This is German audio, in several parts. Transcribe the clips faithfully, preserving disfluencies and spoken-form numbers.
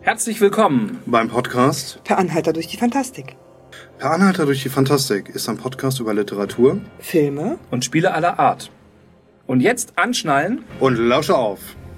Herzlich willkommen beim Podcast Per Anhalter durch die Fantastik. Per Anhalter durch die Fantastik ist ein Podcast über Literatur, Filme und Spiele aller Art. Und jetzt anschnallen und lausche auf.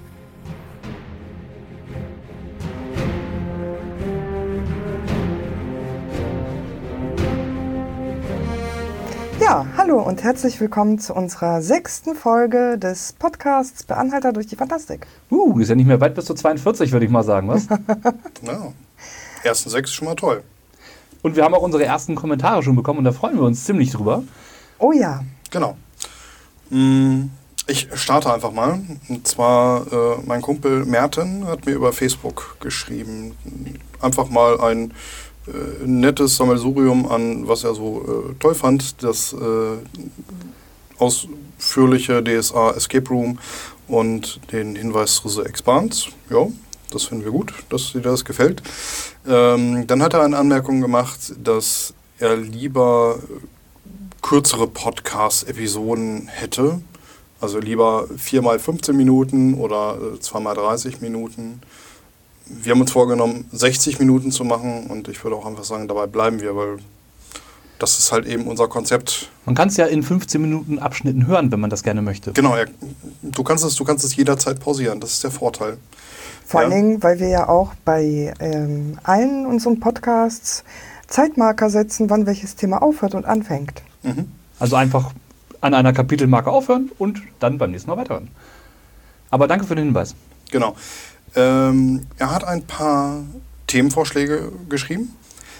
Ja, hallo und herzlich willkommen zu unserer sechsten Folge des Podcasts Per Anhalter durch die Fantastik. Uh, ist ja nicht mehr weit bis zu zweiundvierzig, würde ich mal sagen, was? Ja, ersten sechs ist schon mal toll. Und wir haben auch unsere ersten Kommentare schon bekommen und da freuen wir uns ziemlich drüber. Oh ja. Genau. Ich starte einfach mal. Und zwar, äh, mein Kumpel Merten hat mir über Facebook geschrieben. Einfach mal ein äh, nettes Sammelsurium an, was er so äh, toll fand. Das äh, ausführliche D S A Escape Room und den Hinweis zu The Expanse. Ja, das finden wir gut, dass dir das gefällt. Ähm, dann hat er eine Anmerkung gemacht, dass er lieber kürzere Podcast-Episoden hätte. Also lieber vier mal fünfzehn Minuten oder zwei mal dreißig Minuten. Wir haben uns vorgenommen, sechzig Minuten zu machen und ich würde auch einfach sagen, dabei bleiben wir, weil das ist halt eben unser Konzept. Man kann es ja in fünfzehn Minuten Abschnitten hören, wenn man das gerne möchte. Genau, ja, du kannst es, du kannst es jederzeit pausieren, das ist der Vorteil. Vor ja. allen Dingen, weil wir ja auch bei ähm, allen unseren Podcasts Zeitmarker setzen, wann welches Thema aufhört und anfängt. Mhm. Also einfach an einer Kapitelmarke aufhören und dann beim nächsten Mal weiterhören. Aber danke für den Hinweis. Genau. Ähm, er hat ein paar Themenvorschläge geschrieben.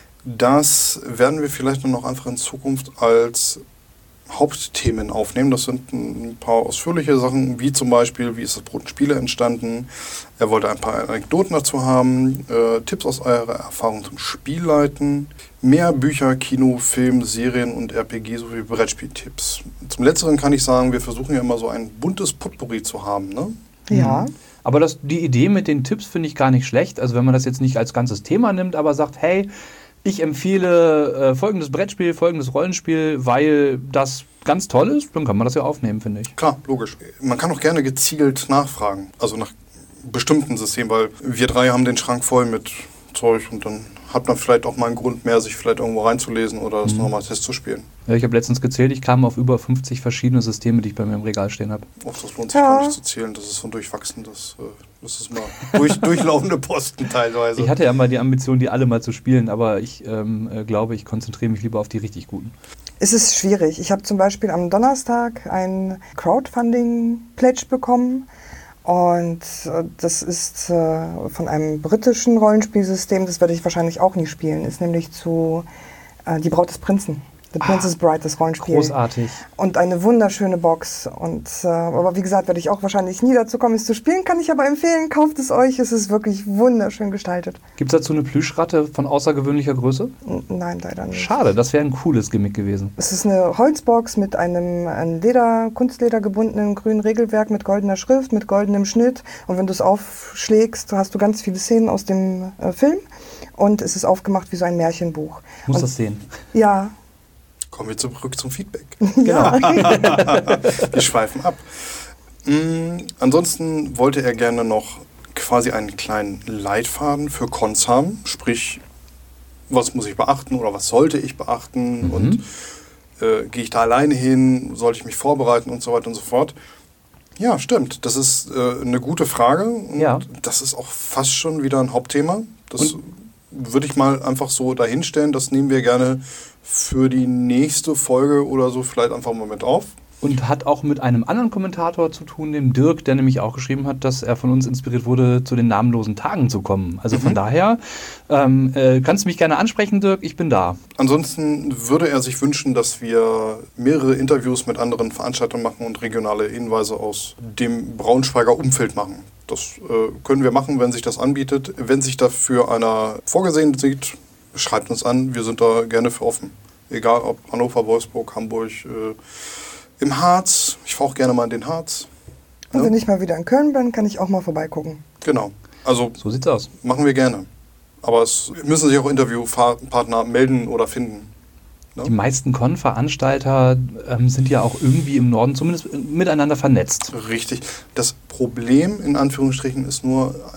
Das werden wir vielleicht nur noch einfach in Zukunft als Hauptthemen aufnehmen. Das sind ein paar ausführliche Sachen, wie zum Beispiel, wie ist das Brot und Spiele entstanden. Er wollte ein paar Anekdoten dazu haben, äh, Tipps aus eurer Erfahrung zum Spielleiten, mehr Bücher, Kino, Film, Serien und R P G sowie Brettspieltipps. Zum Letzteren kann ich sagen, wir versuchen ja immer so ein buntes Potpourri zu haben, ne? Ja. Mhm. Aber das, die Idee mit den Tipps finde ich gar nicht schlecht. Also wenn man das jetzt nicht als ganzes Thema nimmt, aber sagt, hey, ich empfehle äh, folgendes Brettspiel, folgendes Rollenspiel, weil das ganz toll ist, dann kann man das ja aufnehmen, finde ich. Klar, logisch. Man kann auch gerne gezielt nachfragen, also nach bestimmten Systemen, weil wir drei haben den Schrank voll mit Zeug und dann hat man vielleicht auch mal einen Grund mehr, sich vielleicht irgendwo reinzulesen oder das mhm. nochmal Test zu spielen. Ja, ich habe letztens gezählt, ich kam auf über fünfzig verschiedene Systeme, die ich bei mir im Regal stehen habe. Oh, das lohnt sich ja. gar nicht zu zählen, das ist so durchwachsen, das, das ist mal durch, durchlaufende Posten teilweise. Ich hatte ja mal die Ambition, die alle mal zu spielen, aber ich ähm, glaube, ich konzentriere mich lieber auf die richtig guten. Es ist schwierig. Ich habe zum Beispiel am Donnerstag ein Crowdfunding-Pledge bekommen. Und das ist äh, von einem britischen Rollenspielsystem, das werde ich wahrscheinlich auch nie spielen, ist nämlich zu äh, Die Braut des Prinzen. The Princess ah, Bride, das Rollenspiel. Großartig. Und eine wunderschöne Box. Und, äh, aber wie gesagt, werde ich auch wahrscheinlich nie dazu kommen, es zu spielen. Kann ich aber empfehlen, kauft es euch. Es ist wirklich wunderschön gestaltet. Gibt es dazu eine Plüschratte von außergewöhnlicher Größe? N- Nein, leider nicht. Schade, das wäre ein cooles Gimmick gewesen. Es ist eine Holzbox mit einem an Leder, Kunstleder gebundenen grünen Regelwerk mit goldener Schrift, mit goldenem Schnitt. Und wenn du es aufschlägst, hast du ganz viele Szenen aus dem äh, Film. Und es ist aufgemacht wie so ein Märchenbuch. Ich muss Und, das sehen. Ja. Kommen wir zurück zum Feedback. Genau. Wir schweifen ab. Mhm, ansonsten wollte er gerne noch quasi einen kleinen Leitfaden für Cons haben. Sprich, was muss ich beachten oder was sollte ich beachten? Mhm. Und äh, gehe ich da alleine hin? Sollte ich mich vorbereiten und so weiter und so fort? Ja, stimmt. Das ist äh, eine gute Frage. Und ja. Das ist auch fast schon wieder ein Hauptthema. Das würde ich mal einfach so dahinstellen. Das nehmen wir gerne für die nächste Folge oder so vielleicht einfach mal mit auf. Und hat auch mit einem anderen Kommentator zu tun, dem Dirk, der nämlich auch geschrieben hat, dass er von uns inspiriert wurde, zu den namenlosen Tagen zu kommen. Also mhm. von daher ähm, äh, kannst du mich gerne ansprechen, Dirk, ich bin da. Ansonsten würde er sich wünschen, dass wir mehrere Interviews mit anderen Veranstaltern machen und regionale Hinweise aus dem Braunschweiger Umfeld machen. Das äh, können wir machen, wenn sich das anbietet. Wenn sich dafür einer vorgesehen sieht, schreibt uns an, wir sind da gerne für offen. Egal ob Hannover, Wolfsburg, Hamburg, äh, im Harz. Ich fahre auch gerne mal in den Harz. Und ja. wenn ich mal wieder in Köln bin, kann ich auch mal vorbeigucken. Genau. Also so sieht's aus. Machen wir gerne. Aber es müssen sich auch Interviewpartner melden oder finden. Ne? Die meisten Con-Veranstalter ähm, sind ja auch irgendwie im Norden zumindest miteinander vernetzt. Richtig. Das Problem in Anführungsstrichen ist nur,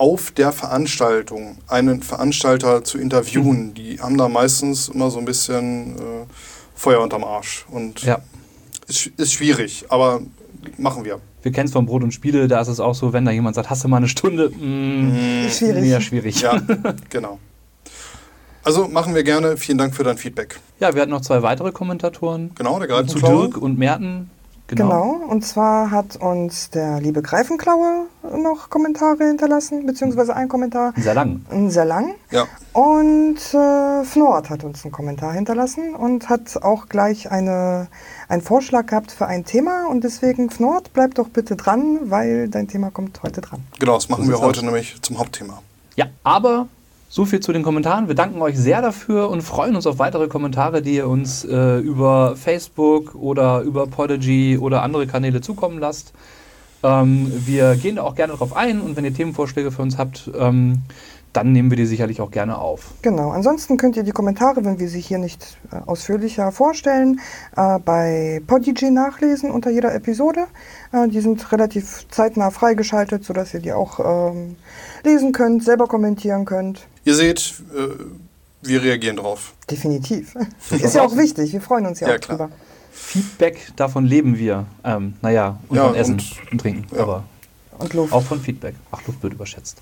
auf der Veranstaltung einen Veranstalter zu interviewen, mhm. die haben da meistens immer so ein bisschen äh, Feuer unterm Arsch. Und ja. ist, ist schwierig, aber machen wir. Wir kennen es von Brot und Spiele, da ist es auch so, wenn da jemand sagt, hast du mal eine Stunde? Mm, schwierig. Ja, schwierig. Ja, genau. Also machen wir gerne. Vielen Dank für dein Feedback. Ja, wir hatten noch zwei weitere Kommentatoren. Genau, der Greifenklaue. Zu Dirk und Merten. Genau. genau, und zwar hat uns der liebe Greifenklaue noch Kommentare hinterlassen, beziehungsweise ein Kommentar. Sehr lang. Sehr lang. Ja. Und äh, Fnord hat uns einen Kommentar hinterlassen und hat auch gleich eine, einen Vorschlag gehabt für ein Thema. Und deswegen, Fnord, bleib doch bitte dran, weil dein Thema kommt heute dran. Genau, das machen wir heute aus. nämlich zum Hauptthema. Ja, aber... So viel zu den Kommentaren. Wir danken euch sehr dafür und freuen uns auf weitere Kommentare, die ihr uns äh, über Facebook oder über Podigy oder andere Kanäle zukommen lasst. Ähm, wir gehen da auch gerne drauf ein und wenn ihr Themenvorschläge für uns habt, ähm, dann nehmen wir die sicherlich auch gerne auf. Genau, ansonsten könnt ihr die Kommentare, wenn wir sie hier nicht äh, ausführlicher vorstellen, äh, bei Podigy nachlesen unter jeder Episode. Äh, die sind relativ zeitnah freigeschaltet, sodass ihr die auch ähm, lesen könnt, selber kommentieren könnt. Ihr seht, äh, wir reagieren drauf. Definitiv. Ist ja auch wichtig, wir freuen uns ja, ja auch klar. drüber. Feedback, davon leben wir. Ähm, naja, und ja, von Essen und, und Trinken. Ja. Aber und Luft. Auch von Feedback. Ach, Luft wird überschätzt.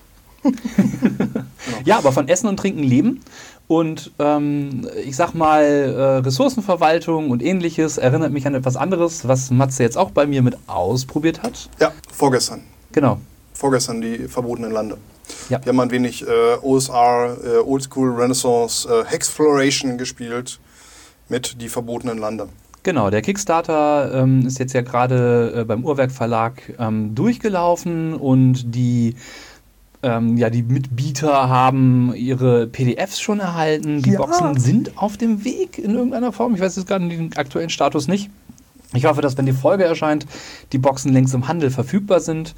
Ja, aber von Essen und Trinken leben. Und ähm, ich sag mal, äh, Ressourcenverwaltung und ähnliches erinnert mich an etwas anderes, was Matze jetzt auch bei mir mit ausprobiert hat. Ja, vorgestern. Genau. Vorgestern die verbotenen Lande. Ja. Wir haben ein wenig äh, O S R, äh, Old School Renaissance, äh, Hexploration gespielt mit die verbotenen Lande. Genau, der Kickstarter ähm, ist jetzt ja gerade äh, beim Uhrwerk Verlag ähm, durchgelaufen und die Ähm, ja, die Mitbieter haben ihre P D Fs schon erhalten. Die ja. Boxen sind auf dem Weg in irgendeiner Form. Ich weiß jetzt gerade den aktuellen Status nicht. Ich hoffe, dass, wenn die Folge erscheint, die Boxen längst im Handel verfügbar sind.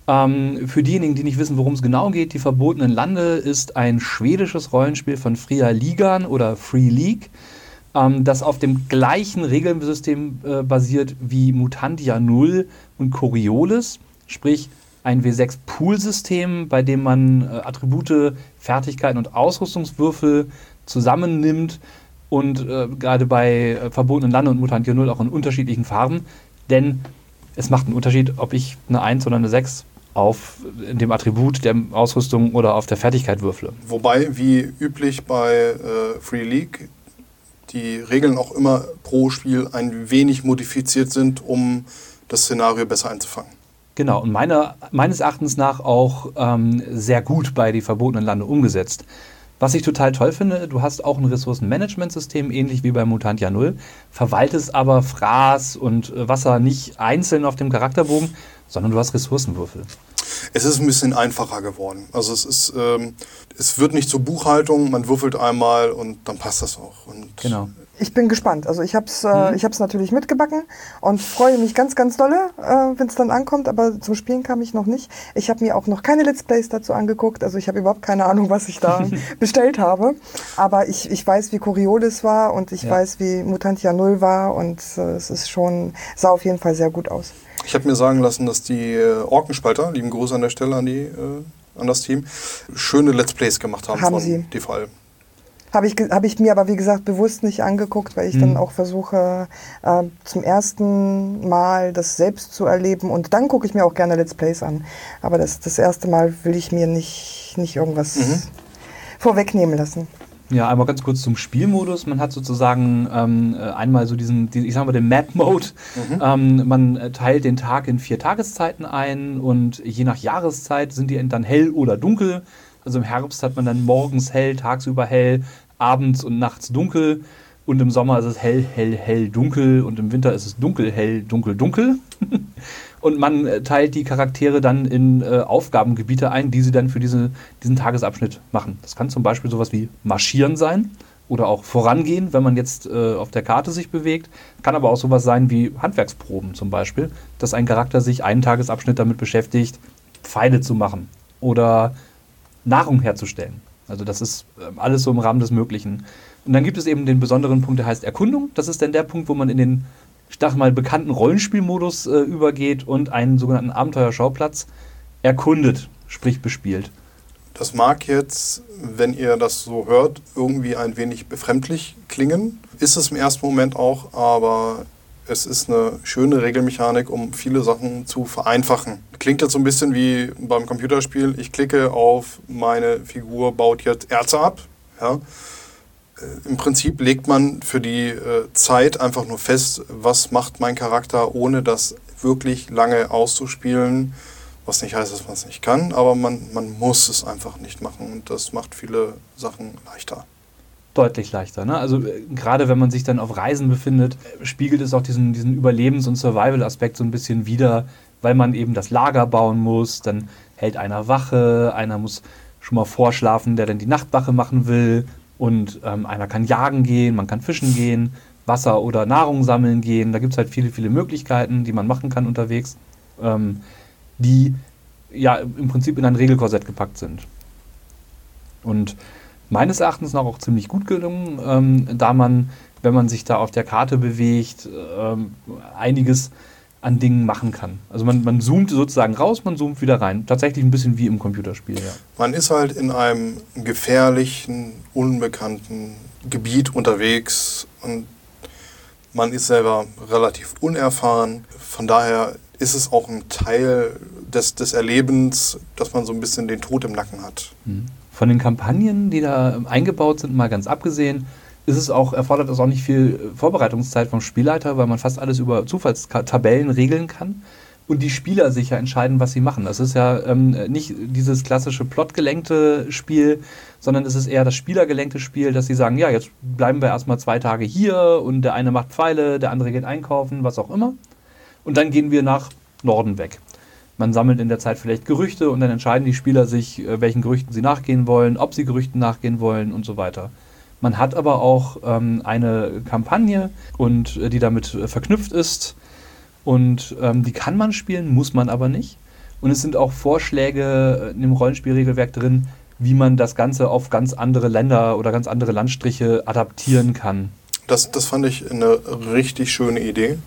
Ähm, für diejenigen, die nicht wissen, worum es genau geht, die Verbotenen Lande ist ein schwedisches Rollenspiel von Fria Ligan oder Free League, ähm, das auf dem gleichen Regelsystem äh, basiert wie Mutantia null und Coriolis, sprich ein W sechs Pool-System, bei dem man äh, Attribute, Fertigkeiten und Ausrüstungswürfel zusammennimmt und äh, gerade bei äh, Verbotenen Lande und Mutantia null auch in unterschiedlichen Farben, denn es macht einen Unterschied, ob ich eine eins oder eine sechs auf dem Attribut der Ausrüstung oder auf der Fertigkeit würfle. Wobei, wie üblich bei äh, Free League, die Regeln auch immer pro Spiel ein wenig modifiziert sind, um das Szenario besser einzufangen. Genau, und meine, meines Erachtens nach auch ähm, sehr gut bei die Verbotenen Lande umgesetzt. Was ich total toll finde, du hast auch ein Ressourcenmanagementsystem, ähnlich wie bei Mutantia null, verwaltest aber Fraß und Wasser nicht einzeln auf dem Charakterbogen, sondern du hast Ressourcenwürfel. Es ist ein bisschen einfacher geworden. Also es ist, ähm, es wird nicht zur Buchhaltung, man würfelt einmal und dann passt das auch. Und genau. Ich bin gespannt. Also ich habe es äh, mhm. ich hab's natürlich mitgebacken und freue mich ganz, ganz dolle, äh, wenn es dann ankommt. Aber zum Spielen kam ich noch nicht. Ich habe mir auch noch keine Let's Plays dazu angeguckt. Also ich habe überhaupt keine Ahnung, was ich da bestellt habe. Aber ich, ich weiß, wie Coriolis war und ich ja. weiß, wie Mutantia null war. Und äh, es ist schon, sah auf jeden Fall sehr gut aus. Ich habe mir sagen lassen, dass die äh, Orkenspalter, lieben Gruß an der Stelle an, die, äh, an das Team, schöne Let's Plays gemacht haben, haben von sie. D V L. Habe ich, hab ich mir aber, wie gesagt, bewusst nicht angeguckt, weil ich mhm. dann auch versuche, äh, zum ersten Mal das selbst zu erleben. Und dann gucke ich mir auch gerne Let's Plays an. Aber das, das erste Mal will ich mir nicht, nicht irgendwas mhm. vorwegnehmen lassen. Ja, einmal ganz kurz zum Spielmodus. Man hat sozusagen ähm, einmal so diesen, die, ich sag mal, den Map-Mode. Mhm. Ähm, man teilt den Tag in vier Tageszeiten ein und je nach Jahreszeit sind die dann hell oder dunkel. Also im Herbst hat man dann morgens hell, tagsüber hell, abends und nachts dunkel. Und im Sommer ist es hell, hell, hell, dunkel. Und im Winter ist es dunkel, hell, dunkel, dunkel. Und man äh, teilt die Charaktere dann in äh, Aufgabengebiete ein, die sie dann für diese, diesen Tagesabschnitt machen. Das kann zum Beispiel sowas wie Marschieren sein oder auch Vorangehen, wenn man jetzt äh, auf der Karte sich bewegt. Kann aber auch sowas sein wie Handwerksproben zum Beispiel, dass ein Charakter sich einen Tagesabschnitt damit beschäftigt, Pfeile zu machen oder Nahrung herzustellen. Also das ist äh, alles so im Rahmen des Möglichen. Und dann gibt es eben den besonderen Punkt, der heißt Erkundung. Das ist dann der Punkt, wo man in den, ich dachte mal, bekannten Rollenspielmodus äh, übergeht und einen sogenannten Abenteuerschauplatz erkundet. sprich bespielt. Das mag jetzt, wenn ihr das so hört, irgendwie ein wenig befremdlich klingen. Ist es im ersten Moment auch, aber es ist eine schöne Regelmechanik, um viele Sachen zu vereinfachen. Klingt jetzt so ein bisschen wie beim Computerspiel. Ich klicke auf meine Figur, baut jetzt Erze ab. Ja. Äh, Im Prinzip legt man für die äh, Zeit einfach nur fest, was macht mein Charakter, ohne das wirklich lange auszuspielen. Was nicht heißt, dass man es nicht kann, aber man, man muss es einfach nicht machen und das macht viele Sachen leichter. Deutlich leichter. Ne? Also äh, gerade wenn man sich dann auf Reisen befindet, äh, spiegelt es auch diesen, diesen Überlebens- und Survival-Aspekt so ein bisschen wider, weil man eben das Lager bauen muss, dann hält einer Wache, einer muss schon mal vorschlafen, der dann die Nachtwache machen will und ähm, einer kann jagen gehen, man kann fischen gehen, Wasser oder Nahrung sammeln gehen. Da gibt es halt viele, viele Möglichkeiten, die man machen kann unterwegs. Ähm, die ja im Prinzip in ein Regelkorsett gepackt sind. Und meines Erachtens noch auch ziemlich gut gelungen, ähm, da man, wenn man sich da auf der Karte bewegt, ähm, einiges an Dingen machen kann. Also man, man zoomt sozusagen raus, man zoomt wieder rein. Tatsächlich ein bisschen wie im Computerspiel, ja. Man ist halt in einem gefährlichen, unbekannten Gebiet unterwegs und man ist selber relativ unerfahren. Von daher ist es auch ein Teil des, des Erlebens, dass man so ein bisschen den Tod im Nacken hat. Von den Kampagnen, die da eingebaut sind, mal ganz abgesehen, ist es auch, erfordert es auch nicht viel Vorbereitungszeit vom Spielleiter, weil man fast alles über Zufallstabellen regeln kann und die Spieler sich ja entscheiden, was sie machen. Das ist ja ähm, nicht dieses klassische plotgelenkte Spiel, sondern es ist eher das spielergelenkte Spiel, dass sie sagen, ja, jetzt bleiben wir erstmal zwei Tage hier und der eine macht Pfeile, der andere geht einkaufen, was auch immer. Und dann gehen wir nach Norden weg. Man sammelt in der Zeit vielleicht Gerüchte und dann entscheiden die Spieler sich, welchen Gerüchten sie nachgehen wollen, ob sie Gerüchten nachgehen wollen und so weiter. Man hat aber auch ähm, eine Kampagne, und äh, die damit äh, verknüpft ist und ähm, die kann man spielen, muss man aber nicht. Und es sind auch Vorschläge in dem Rollenspielregelwerk drin, wie man das Ganze auf ganz andere Länder oder ganz andere Landstriche adaptieren kann. Das, das fand ich eine richtig schöne Idee.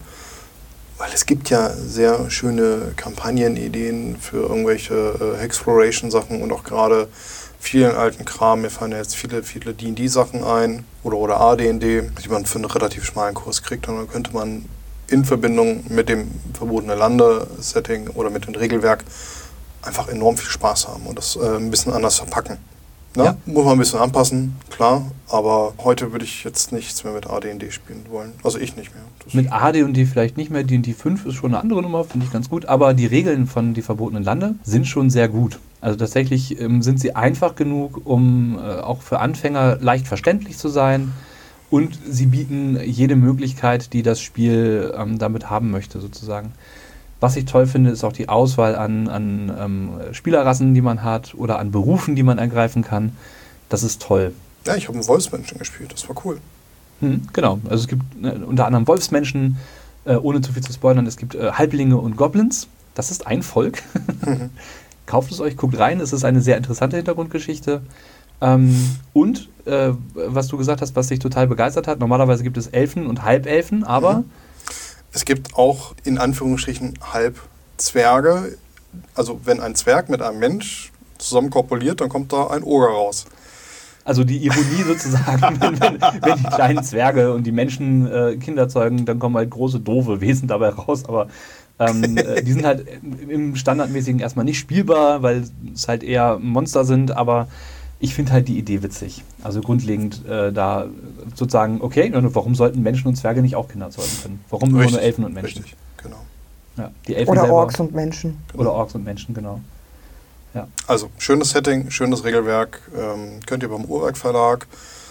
Weil es gibt ja sehr schöne Kampagnenideen für irgendwelche äh, Exploration-Sachen und auch gerade vielen alten Kram. Mir fallen ja jetzt viele, viele D und D-Sachen ein oder, oder A D und D, die man für einen relativ schmalen Kurs kriegt. Und dann könnte man in Verbindung mit dem verbotene Lande-Setting oder mit dem Regelwerk einfach enorm viel Spaß haben und das äh, ein bisschen anders verpacken. Na, ja. Muss man ein bisschen anpassen, klar, aber heute würde ich jetzt nichts mehr mit A D und D spielen wollen. Also ich nicht mehr. Das mit A D und D vielleicht nicht mehr, D und D fünf ist schon eine andere Nummer, finde ich ganz gut, aber die Regeln von Die verbotenen Lande sind schon sehr gut. Also tatsächlich ähm, sind sie einfach genug, um äh, auch für Anfänger leicht verständlich zu sein, und sie bieten jede Möglichkeit, die das Spiel ähm, damit haben möchte, sozusagen. Was ich toll finde, ist auch die Auswahl an, an ähm, Spielerrassen, die man hat, oder an Berufen, die man ergreifen kann. Das ist toll. Ja, ich habe einen Wolfsmenschen gespielt, das war cool. Hm, genau, also es gibt äh, unter anderem Wolfsmenschen, äh, ohne zu viel zu spoilern, es gibt äh, Halblinge und Goblins. Das ist ein Volk. Mhm. Kauft es euch, guckt rein, es ist eine sehr interessante Hintergrundgeschichte. Ähm, und, äh, was du gesagt hast, was dich total begeistert hat, normalerweise gibt es Elfen und Halbelfen, aber... Mhm. Es gibt auch in Anführungsstrichen Halbzwerge. Also wenn ein Zwerg mit einem Mensch zusammen korpuliert, dann kommt da ein Oger raus. Also die Ironie sozusagen, wenn, wenn, wenn die kleinen Zwerge und die Menschen äh, Kinder zeugen, dann kommen halt große, doofe Wesen dabei raus. Aber ähm, äh, die sind halt im Standardmäßigen erstmal nicht spielbar, weil es halt eher Monster sind, aber ich finde halt die Idee witzig. Also grundlegend äh, da sozusagen, okay, warum sollten Menschen und Zwerge nicht auch Kinder zeugen können? Warum immer nur Elfen und Menschen? Richtig, genau. Ja, die Elfen oder selber, Orks und Menschen. Genau. Oder Orks und Menschen, genau. Ja. Also schönes Setting, schönes Regelwerk. Ähm, könnt ihr beim Uhrwerk Verlag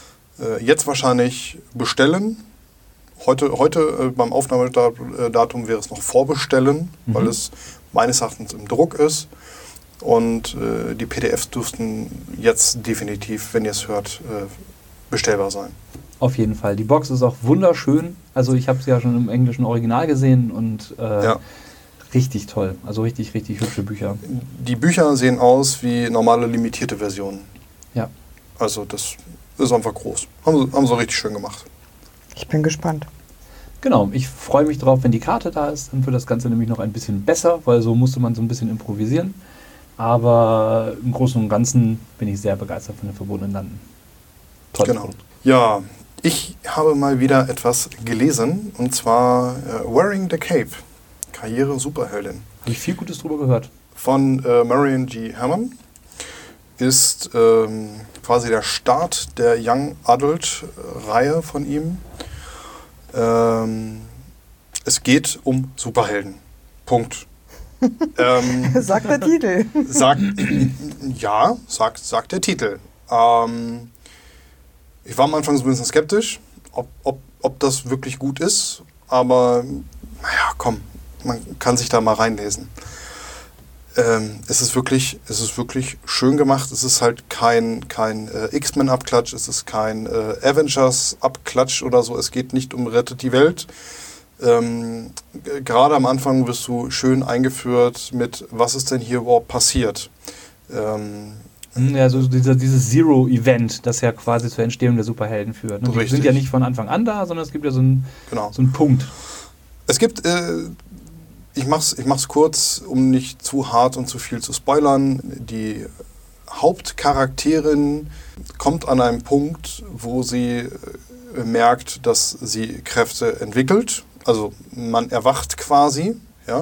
äh, jetzt wahrscheinlich bestellen. Heute, heute äh, beim Aufnahmedatum wäre es noch vorbestellen, mhm. weil es meines Erachtens im Druck ist. Und äh, die P D Fs dürften jetzt definitiv, wenn ihr es hört, äh, bestellbar sein. Auf jeden Fall. Die Box ist auch wunderschön. Also ich habe sie ja schon im englischen Original gesehen und äh, ja. richtig toll. Also richtig, richtig hübsche Bücher. Die Bücher sehen aus wie normale limitierte Versionen. Ja. Also das ist einfach groß. Haben sie, haben sie richtig schön gemacht. Ich bin gespannt. Genau, ich freue mich drauf, wenn die Karte da ist. Dann wird das Ganze nämlich noch ein bisschen besser, weil so musste man so ein bisschen improvisieren. Aber im Großen und Ganzen bin ich sehr begeistert von den verbotenen Landen. Tolles Genau. Produkt. Ja, ich habe mal wieder etwas gelesen, und zwar äh, Wearing the Cape, Karriere Superheldin. Habe ich viel Gutes drüber gehört. Von äh, Marion G. Herman. Ist ähm, quasi der Start der Young Adult-Reihe von ihm. Ähm, es geht um Superhelden. Punkt. ähm, Sagt der Titel. sagt, ja, sagt, sagt der Titel. Ähm, ich war am Anfang so ein bisschen skeptisch, ob, ob, ob das wirklich gut ist. Aber naja, komm, man kann sich da mal reinlesen. Ähm, es ist wirklich, es ist wirklich schön gemacht. Es ist halt kein, kein äh, X-Men-Abklatsch, es ist kein äh, Avengers-Abklatsch oder so. Es geht nicht um Rettet die Welt. Ähm, g- gerade am Anfang wirst du schön eingeführt mit, was ist denn hier überhaupt passiert. Ähm, Ja, so dieser, dieses Zero-Event, das ja quasi zur Entstehung der Superhelden führt. Ne? Die Richtig. sind ja nicht von Anfang an da, sondern es gibt ja so einen, genau. so einen Punkt. Es gibt, äh, ich mach's, ich mach's kurz, um nicht zu hart und zu viel zu spoilern. Die Hauptcharakterin kommt an einem Punkt, wo sie äh, merkt, dass sie Kräfte entwickelt. Also man erwacht quasi, ja.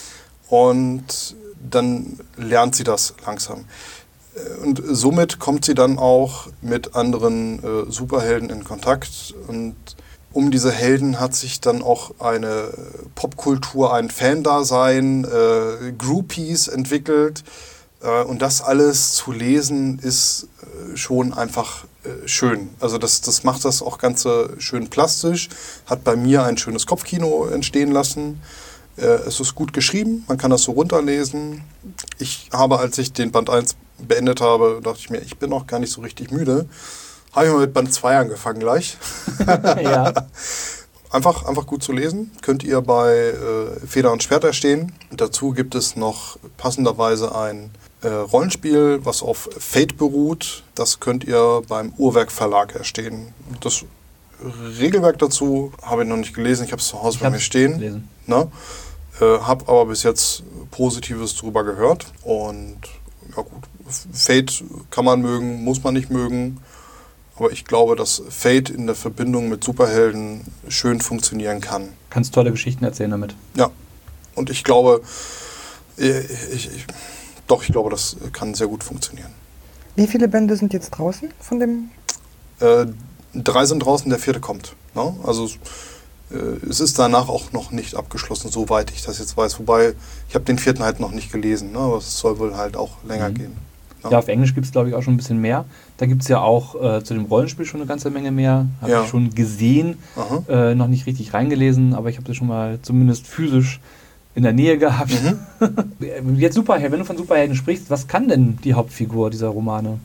Und dann lernt sie das langsam. Und somit kommt sie dann auch mit anderen äh, Superhelden in Kontakt. Und um diese Helden hat sich dann auch eine Popkultur, ein Fandasein, äh, Groupies entwickelt. Äh, und das alles zu lesen ist äh, schon einfach äh, schön. Also das, das macht das auch Ganze schön plastisch, hat bei mir ein schönes Kopfkino entstehen lassen. Äh, es ist gut geschrieben, man kann das so runterlesen. Ich habe, als ich den Band eins beendet habe, dachte ich mir, ich bin noch gar nicht so richtig müde. Habe ich mal mit Band zwei angefangen gleich. Ja. Einfach, einfach gut zu lesen. Könnt ihr bei äh, Feder und Schwert erstehen. Dazu gibt es noch passenderweise ein äh, Rollenspiel, was auf Fate beruht. Das könnt ihr beim Uhrwerk Verlag erstehen. Das Regelwerk dazu habe ich noch nicht gelesen. Ich habe es zu Hause Ich bei mir hab's stehen. gelesen. Ne? Äh, habe aber bis jetzt Positives drüber gehört. Und ja gut, Fate kann man mögen, muss man nicht mögen. Aber ich glaube, dass Fate in der Verbindung mit Superhelden schön funktionieren kann. Kannst tolle Geschichten erzählen damit. Ja, und ich glaube, ich, ich, doch, ich glaube, das kann sehr gut funktionieren. Wie viele Bände sind jetzt draußen von dem? Äh, drei sind draußen, der vierte kommt. Ne? Also äh, es ist danach auch noch nicht abgeschlossen, soweit ich das jetzt weiß. Wobei, ich habe den vierten halt noch nicht gelesen, ne? Aber es soll wohl halt auch länger Mhm. gehen. Ne? Ja, auf Englisch gibt es, glaube ich, auch schon ein bisschen mehr. Da gibt es ja auch äh, zu dem Rollenspiel schon eine ganze Menge mehr. Habe Ja. ich schon gesehen, Aha. äh, noch nicht richtig reingelesen, aber ich habe das schon mal zumindest physisch in der Nähe gehabt. Mhm. Jetzt Superhelden, wenn du von Superhelden sprichst, was kann denn die Hauptfigur dieser Romane?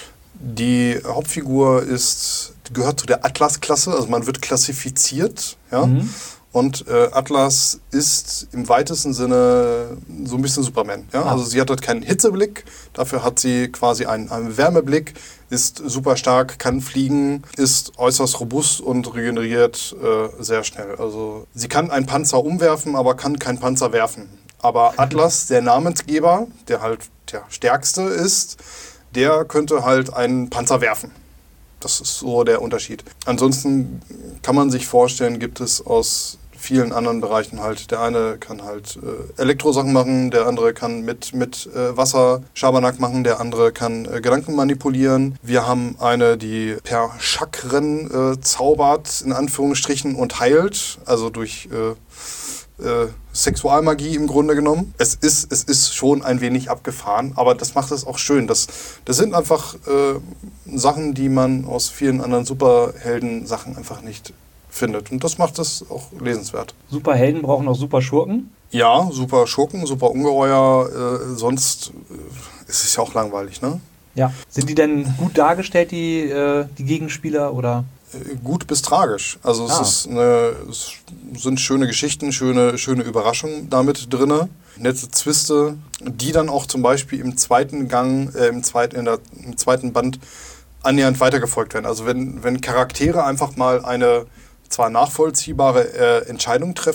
Die Hauptfigur ist, gehört zu der Atlas-Klasse, also man wird klassifiziert, ja. Mhm. Und äh, Atlas ist im weitesten Sinne so ein bisschen Superman. Ja? Ah. Also sie hat halt keinen Hitzeblick, dafür hat sie quasi einen, einen Wärmeblick, ist super stark, kann fliegen, ist äußerst robust und regeneriert äh, sehr schnell. Also sie kann einen Panzer umwerfen, aber kann keinen Panzer werfen. Aber Atlas, der Namensgeber, der halt der Stärkste ist, der könnte halt einen Panzer werfen. Das ist so der Unterschied. Ansonsten kann man sich vorstellen, gibt es aus vielen anderen Bereichen halt, der eine kann halt äh, Elektrosachen machen, der andere kann mit, mit äh, Wasser Schabernack machen, der andere kann äh, Gedanken manipulieren. Wir haben eine, die per Chakren äh, zaubert, in Anführungsstrichen, und heilt, also durch äh, äh, Sexualmagie im Grunde genommen. Es ist, es ist schon ein wenig abgefahren, aber das macht es auch schön. Das, das sind einfach äh, Sachen, die man aus vielen anderen Superhelden-Sachen einfach nicht findet. Und das macht es auch lesenswert. Superhelden brauchen auch super Schurken. Ja, super Schurken, super Ungeheuer. Äh, sonst äh, ist es ja auch langweilig, ne? Ja. Sind die denn gut dargestellt, die, äh, die Gegenspieler? Oder? Äh, gut bis tragisch. Also es, Ah. ist eine, es sind schöne Geschichten, schöne, schöne Überraschungen damit drin. Nette Zwiste, die dann auch zum Beispiel im zweiten Gang, äh, im, zweit, in der, im zweiten Band annähernd weitergefolgt werden. Also wenn, wenn Charaktere einfach mal eine zwar nachvollziehbare äh, Entscheidung treffen,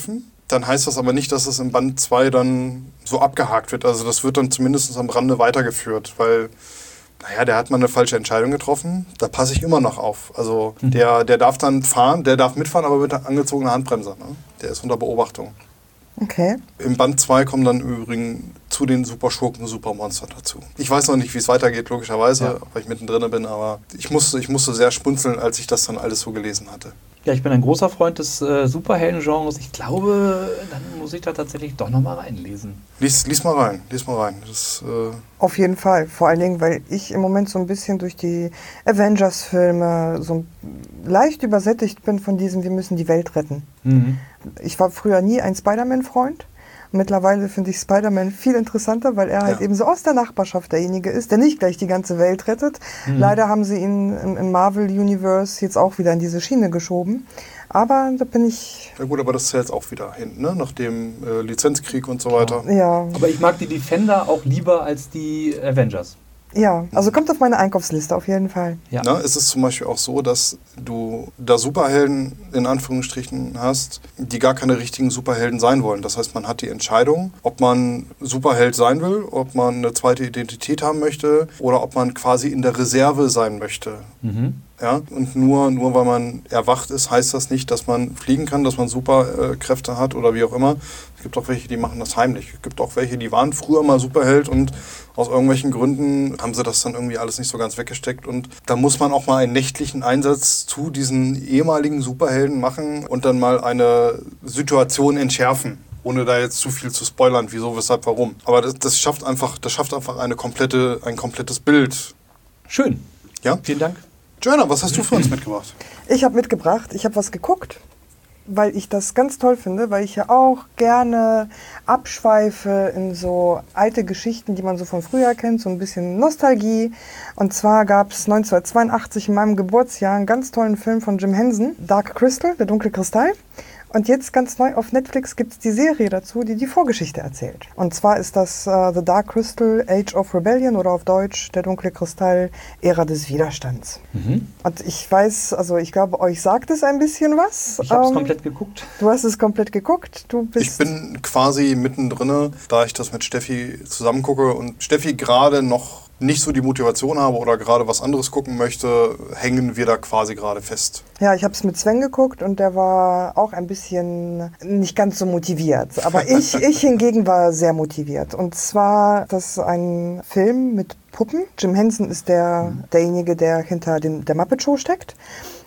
dann heißt das aber nicht, dass es im Band zwei dann so abgehakt wird. Also das wird dann zumindest am Rande weitergeführt, weil, naja, der hat mal eine falsche Entscheidung getroffen, da passe ich immer noch auf. Also mhm. der, der darf dann fahren, der darf mitfahren, aber mit angezogener Handbremse. Ne? Der ist unter Beobachtung. Okay. Im Band zwei kommen dann übrigens zu den Superschurken Supermonster dazu. Ich weiß noch nicht, wie es weitergeht, logischerweise, ja. weil ich mittendrin bin, aber ich musste, ich musste sehr schmunzeln, als ich das dann alles so gelesen hatte. Ja, ich bin ein großer Freund des äh, Superhelden-Genres. Ich glaube, dann muss ich da tatsächlich doch nochmal reinlesen. Lies, lies mal rein, lies mal rein. Das, äh Auf jeden Fall, vor allen Dingen, weil ich im Moment so ein bisschen durch die Avengers-Filme so leicht übersättigt bin von diesem, wir müssen die Welt retten. Mhm. Ich war früher nie ein Spider-Man-Freund. Mittlerweile finde ich Spider-Man viel interessanter, weil er halt ja. eben so aus der Nachbarschaft derjenige ist, der nicht gleich die ganze Welt rettet. Mhm. Leider haben sie ihn im, im Marvel-Universe jetzt auch wieder in diese Schiene geschoben. Aber da bin ich... Ja gut, aber das ist ja jetzt auch wieder hin, ne? Nach dem äh, Lizenzkrieg und so weiter. Ja. Aber ich mag die Defender auch lieber als die Avengers. Ja, also kommt auf meine Einkaufsliste auf jeden Fall. Ja. Na, es ist zum Beispiel auch so, dass du da Superhelden in Anführungsstrichen hast, die gar keine richtigen Superhelden sein wollen. Das heißt, man hat die Entscheidung, ob man Superheld sein will, ob man eine zweite Identität haben möchte oder ob man quasi in der Reserve sein möchte. Mhm. Ja, und nur, nur weil man erwacht ist, heißt das nicht, dass man fliegen kann, dass man Superkräfte äh, hat oder wie auch immer. Es gibt auch welche, die machen das heimlich. Es gibt auch welche, die waren früher mal Superheld und aus irgendwelchen Gründen haben sie das dann irgendwie alles nicht so ganz weggesteckt. Und da muss man auch mal einen nächtlichen Einsatz zu diesen ehemaligen Superhelden machen und dann mal eine Situation entschärfen. Ohne da jetzt zu viel zu spoilern, wieso, weshalb, warum. Aber das, das schafft einfach, das schafft einfach eine komplette, ein komplettes Bild. Schön. Ja? Vielen Dank. Joanna, was hast du für uns mitgebracht? Ich habe mitgebracht, ich habe was geguckt, weil ich das ganz toll finde, weil ich ja auch gerne abschweife in so alte Geschichten, die man so von früher kennt, so ein bisschen Nostalgie. Und zwar gab es neunzehnhundertzweiundachtzig in meinem Geburtsjahr einen ganz tollen Film von Jim Henson, Dark Crystal, der dunkle Kristall. Und jetzt ganz neu auf Netflix gibt es die Serie dazu, die die Vorgeschichte erzählt. Und zwar ist das uh, The Dark Crystal, Age of Rebellion oder auf Deutsch Der dunkle Kristall, Ära des Widerstands. Mhm. Und ich weiß, also ich glaube, euch sagt es ein bisschen was. Ich habe es ähm, komplett geguckt. Du hast es komplett geguckt. Du bist ich bin quasi mittendrin, da ich das mit Steffi zusammen gucke und Steffi gerade noch nicht so die Motivation habe oder gerade was anderes gucken möchte, hängen wir da quasi gerade fest. Ja, ich habe es mit Sven geguckt und der war auch ein bisschen nicht ganz so motiviert. Aber ich, ich hingegen war sehr motiviert. Und zwar, das ist ein Film mit Puppen. Jim Henson ist der, derjenige, der hinter dem, der Muppet Show steckt.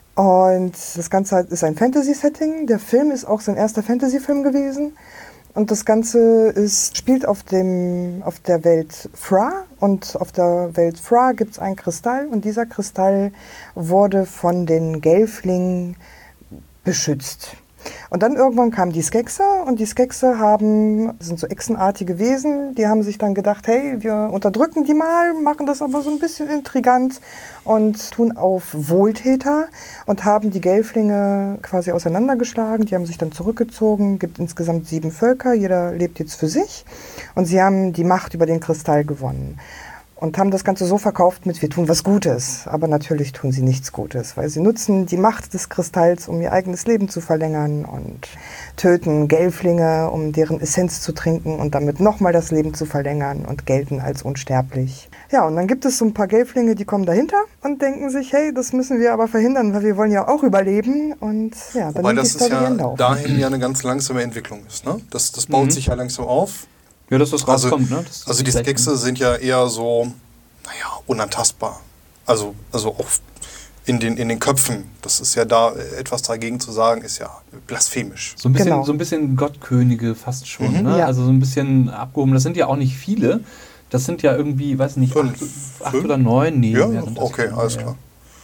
Und das Ganze ist ein Fantasy-Setting. Der Film ist auch sein erster Fantasy-Film gewesen. Und das Ganze ist, spielt auf, dem, auf der Welt Fra. Und auf der Welt Fra gibt es einen Kristall. Und dieser Kristall wurde von den Gelflingen beschützt. Und dann irgendwann kamen die Skekser. Und die Skekser haben, das sind so echsenartige Wesen, die haben sich dann gedacht, hey, wir unterdrücken die mal, machen das aber so ein bisschen intrigant und tun auf Wohltäter und haben die Gelflinge quasi auseinandergeschlagen. Die haben sich dann zurückgezogen, gibt insgesamt sieben Völker, jeder lebt jetzt für sich. Und sie haben die Macht über den Kristall gewonnen. Und haben das Ganze so verkauft mit, wir tun was Gutes. Aber natürlich tun sie nichts Gutes, weil sie nutzen die Macht des Kristalls, um ihr eigenes Leben zu verlängern und töten Gelflinge, um deren Essenz zu trinken und damit nochmal das Leben zu verlängern und gelten als unsterblich. Ja, und dann gibt es so ein paar Gelflinge, die kommen dahinter und denken sich, hey, das müssen wir aber verhindern, weil wir wollen ja auch überleben. Und ja, dann Wobei das ist ja dahin ja eine ganz langsame Entwicklung ist, ne? Das, das baut mhm. sich ja langsam auf. Ja, dass das rauskommt, also, ne? Das also die Skekse sind ja eher so, naja, unantastbar. Also, also auch in den, in den Köpfen. Das ist ja da, etwas dagegen zu sagen, ist ja blasphemisch. So ein bisschen, genau. so ein bisschen Gottkönige fast schon, Mhm. ne? Ja. Also so ein bisschen abgehoben. Das sind ja auch nicht viele. Das sind ja irgendwie, weiß nicht, Fünf. acht, acht oder neun? Nee, Ja, mehr sind das okay, schon, alles ja. klar.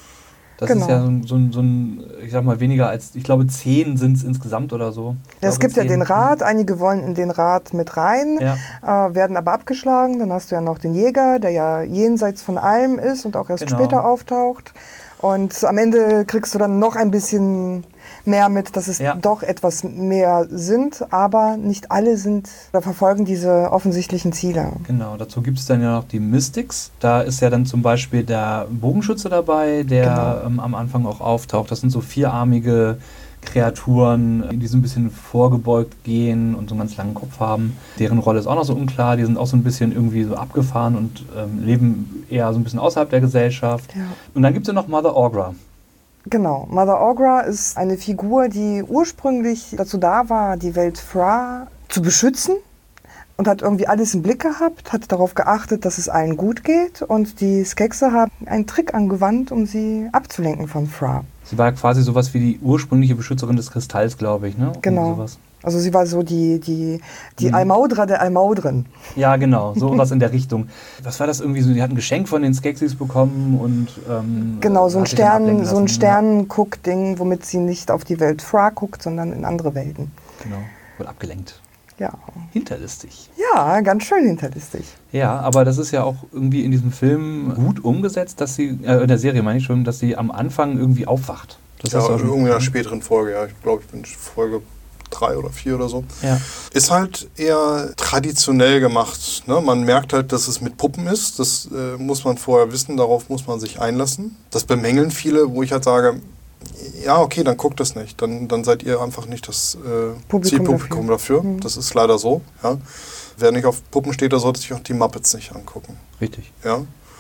Das Genau. ist ja so ein, so, ein, so ein, ich sag mal, weniger als, ich glaube, zehn sind es insgesamt oder so. Ich Ja, es glaube, gibt ja zehn. den Rat, einige wollen in den Rat mit rein, Ja. äh, werden aber abgeschlagen. Dann hast du ja noch den Jäger, der ja jenseits von allem ist und auch erst Genau. später auftaucht. Und am Ende kriegst du dann noch ein bisschen mehr mit, dass es Ja. doch etwas mehr sind, aber nicht alle sind oder verfolgen diese offensichtlichen Ziele. Genau, dazu gibt es dann ja noch die Mystics. Da ist ja dann zum Beispiel der Bogenschütze dabei, der Genau. ähm, am Anfang auch auftaucht. Das sind so vierarmige Kreaturen, die so ein bisschen vorgebeugt gehen und so einen ganz langen Kopf haben. Deren Rolle ist auch noch so unklar. Die sind auch so ein bisschen irgendwie so abgefahren und ähm, leben eher so ein bisschen außerhalb der Gesellschaft. Ja. Und dann gibt es ja noch Mother Aughra. Genau. Mother Aughra ist eine Figur, die ursprünglich dazu da war, die Welt Fra zu beschützen. Und hat irgendwie alles im Blick gehabt, hat darauf geachtet, dass es allen gut geht. Und die Skexe haben einen Trick angewandt, um sie abzulenken von Fra. Sie war quasi sowas wie die ursprüngliche Beschützerin des Kristalls, glaube ich, ne? Genau. Sowas. Also sie war so die, die, die mhm. Almaudra der Almaudren. Ja, genau, so was in der Richtung. Was war das irgendwie so? Die hat ein Geschenk von den Skeksis bekommen und ähm, genau, so ein Stern, so ein Sternenguck-Ding, womit sie nicht auf die Welt Fra guckt, sondern in andere Welten. Genau, wird abgelenkt. Ja. Hinterlistig. Ja, ganz schön hinterlistig. Ja, aber das ist ja auch irgendwie in diesem Film gut umgesetzt, dass sie, äh, in der Serie meine ich schon, dass sie am Anfang irgendwie aufwacht. Das ja, ist irgendwie in einer späteren Folge, ja. Ich glaube, ich bin Folge drei oder vier oder so. Ja. Ist halt eher traditionell gemacht. Ne? Man merkt halt, dass es mit Puppen ist. Das äh, muss man vorher wissen, darauf muss man sich einlassen. Das bemängeln viele, wo ich halt sage, ja, okay, dann guckt das nicht. Dann, dann seid ihr einfach nicht das äh, Zielpublikum dafür. dafür. Mhm. Das ist leider so. Ja. Wer nicht auf Puppen steht, der sollte sich auch die Muppets nicht angucken. Richtig. Ja.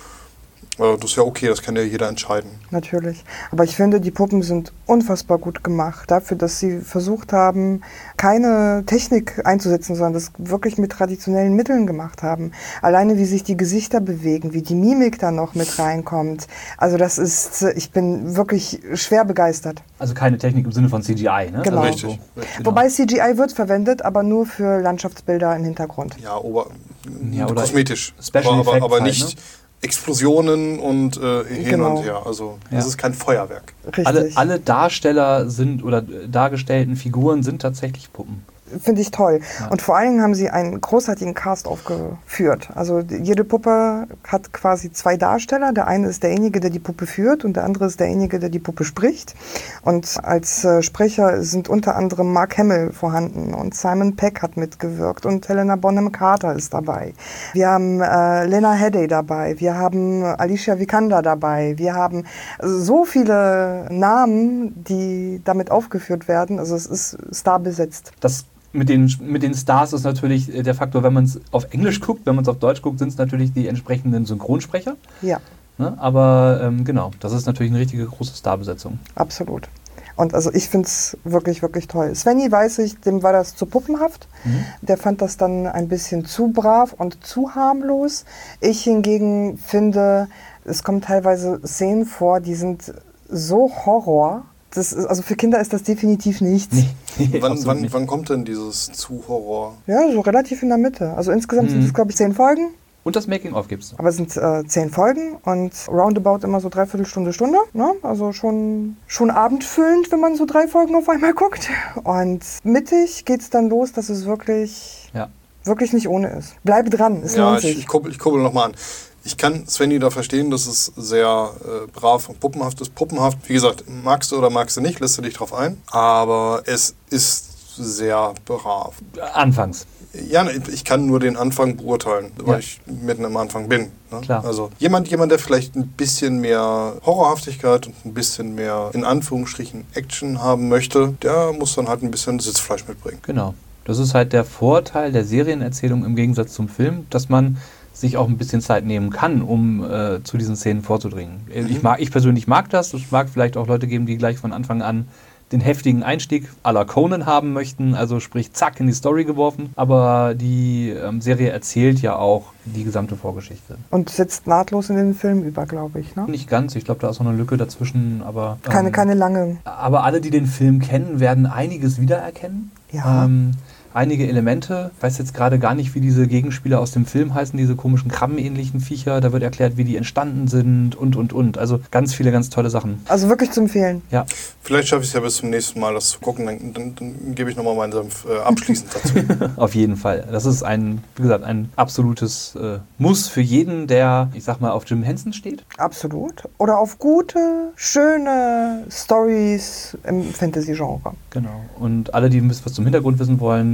Das ist ja okay, das kann ja jeder entscheiden. Natürlich. Aber ich finde, die Puppen sind unfassbar gut gemacht. Dafür, dass sie versucht haben, keine Technik einzusetzen, sondern das wirklich mit traditionellen Mitteln gemacht haben. Alleine, wie sich die Gesichter bewegen, wie die Mimik da noch mit reinkommt. Also das ist, ich bin wirklich schwer begeistert. Also keine Technik im Sinne von C G I, ne? Genau. Also Richtig. so. Richtig. Wobei C G I wird verwendet, aber nur für Landschaftsbilder im Hintergrund. Ja, ober, ja, oder kosmetisch. Special aber, aber, aber halt, nicht... Ne? Explosionen und äh, hin genau. und her. Also ja. das ist kein Feuerwerk. Richtig. Alle, alle Darsteller sind oder dargestellten Figuren sind tatsächlich Puppen. Finde ich toll. Ja. Und vor allen Dingen haben sie einen großartigen Cast aufgeführt. Also jede Puppe hat quasi zwei Darsteller. Der eine ist derjenige, der die Puppe führt und der andere ist derjenige, der die Puppe spricht. Und als äh, Sprecher sind unter anderem Mark Hamill vorhanden und Simon Pegg hat mitgewirkt und Helena Bonham Carter ist dabei. Wir haben äh, Lena Headey dabei, wir haben Alicia Vikander dabei, wir haben so viele Namen, die damit aufgeführt werden. Also es ist starbesetzt. Das Mit den, mit den Stars ist natürlich der Faktor, wenn man es auf Englisch guckt, wenn man es auf Deutsch guckt, sind es natürlich die entsprechenden Synchronsprecher. Ja. Ne? Aber ähm, genau, das ist natürlich eine richtige große Starbesetzung. Absolut. Und also ich finde es wirklich, wirklich toll. Svenny, weiß ich, dem war das zu puppenhaft. Mhm. Der fand das dann ein bisschen zu brav und zu harmlos. Ich hingegen finde, es kommen teilweise Szenen vor, die sind so Horror. Das ist, also für Kinder ist das definitiv nichts. Nee, wann, wann, wann kommt denn dieses zu Horror? Ja, so relativ in der Mitte. Also insgesamt mhm. sind es, glaube ich, zehn Folgen. Und das Making-of gibt es. Aber es sind äh, zehn Folgen und roundabout immer so dreiviertel Stunde, Stunde. Ne? Also schon, schon abendfüllend, wenn man so drei Folgen auf einmal guckt. Und mittig geht es dann los, dass es wirklich, ja. wirklich nicht ohne ist. Bleib dran, es ja, lohnt ich, sich. ich kurbel, ich kurbel nochmal an. Ich kann Svenny da verstehen, dass es sehr äh, brav und puppenhaft ist. Puppenhaft, wie gesagt, magst du oder magst du nicht, lässt du dich drauf ein. Aber es ist sehr brav. Anfangs. Ja, ich kann nur den Anfang beurteilen, weil ja. ich mitten am Anfang bin. Ne? Klar. Also jemand, jemand, der vielleicht ein bisschen mehr Horrorhaftigkeit und ein bisschen mehr, in Anführungsstrichen, Action haben möchte, der muss dann halt ein bisschen Sitzfleisch mitbringen. Genau. Das ist halt der Vorteil der Serienerzählung im Gegensatz zum Film, dass man sich auch ein bisschen Zeit nehmen kann, um äh, zu diesen Szenen vorzudringen. Mhm. Ich, mag, ich persönlich mag das. Es mag vielleicht auch Leute geben, die gleich von Anfang an den heftigen Einstieg à la Conan haben möchten, also sprich zack in die Story geworfen. Aber die ähm, Serie erzählt ja auch die gesamte Vorgeschichte. Und setzt nahtlos in den Film über, glaube ich, ne? Nicht ganz, ich glaube, da ist noch eine Lücke dazwischen, aber... Ähm, keine, keine lange. Aber alle, die den Film kennen, werden einiges wiedererkennen. Ja. Ähm, einige Elemente. Ich weiß jetzt gerade gar nicht, wie diese Gegenspieler aus dem Film heißen, diese komischen krabbenähnlichen Viecher. Da wird erklärt, wie die entstanden sind und, und, und. Also ganz viele, ganz tolle Sachen. Also wirklich zu empfehlen. Ja. Vielleicht schaffe ich es ja bis zum nächsten Mal, das zu gucken. Dann, dann, dann gebe ich nochmal meinen Senf äh, abschließend dazu. Auf jeden Fall. Das ist ein, wie gesagt, ein absolutes äh, Muss für jeden, der, ich sag mal, auf Jim Henson steht. Absolut. Oder auf gute, schöne Storys im Fantasy-Genre. Genau. Und alle, die ein bisschen was zum Hintergrund wissen wollen,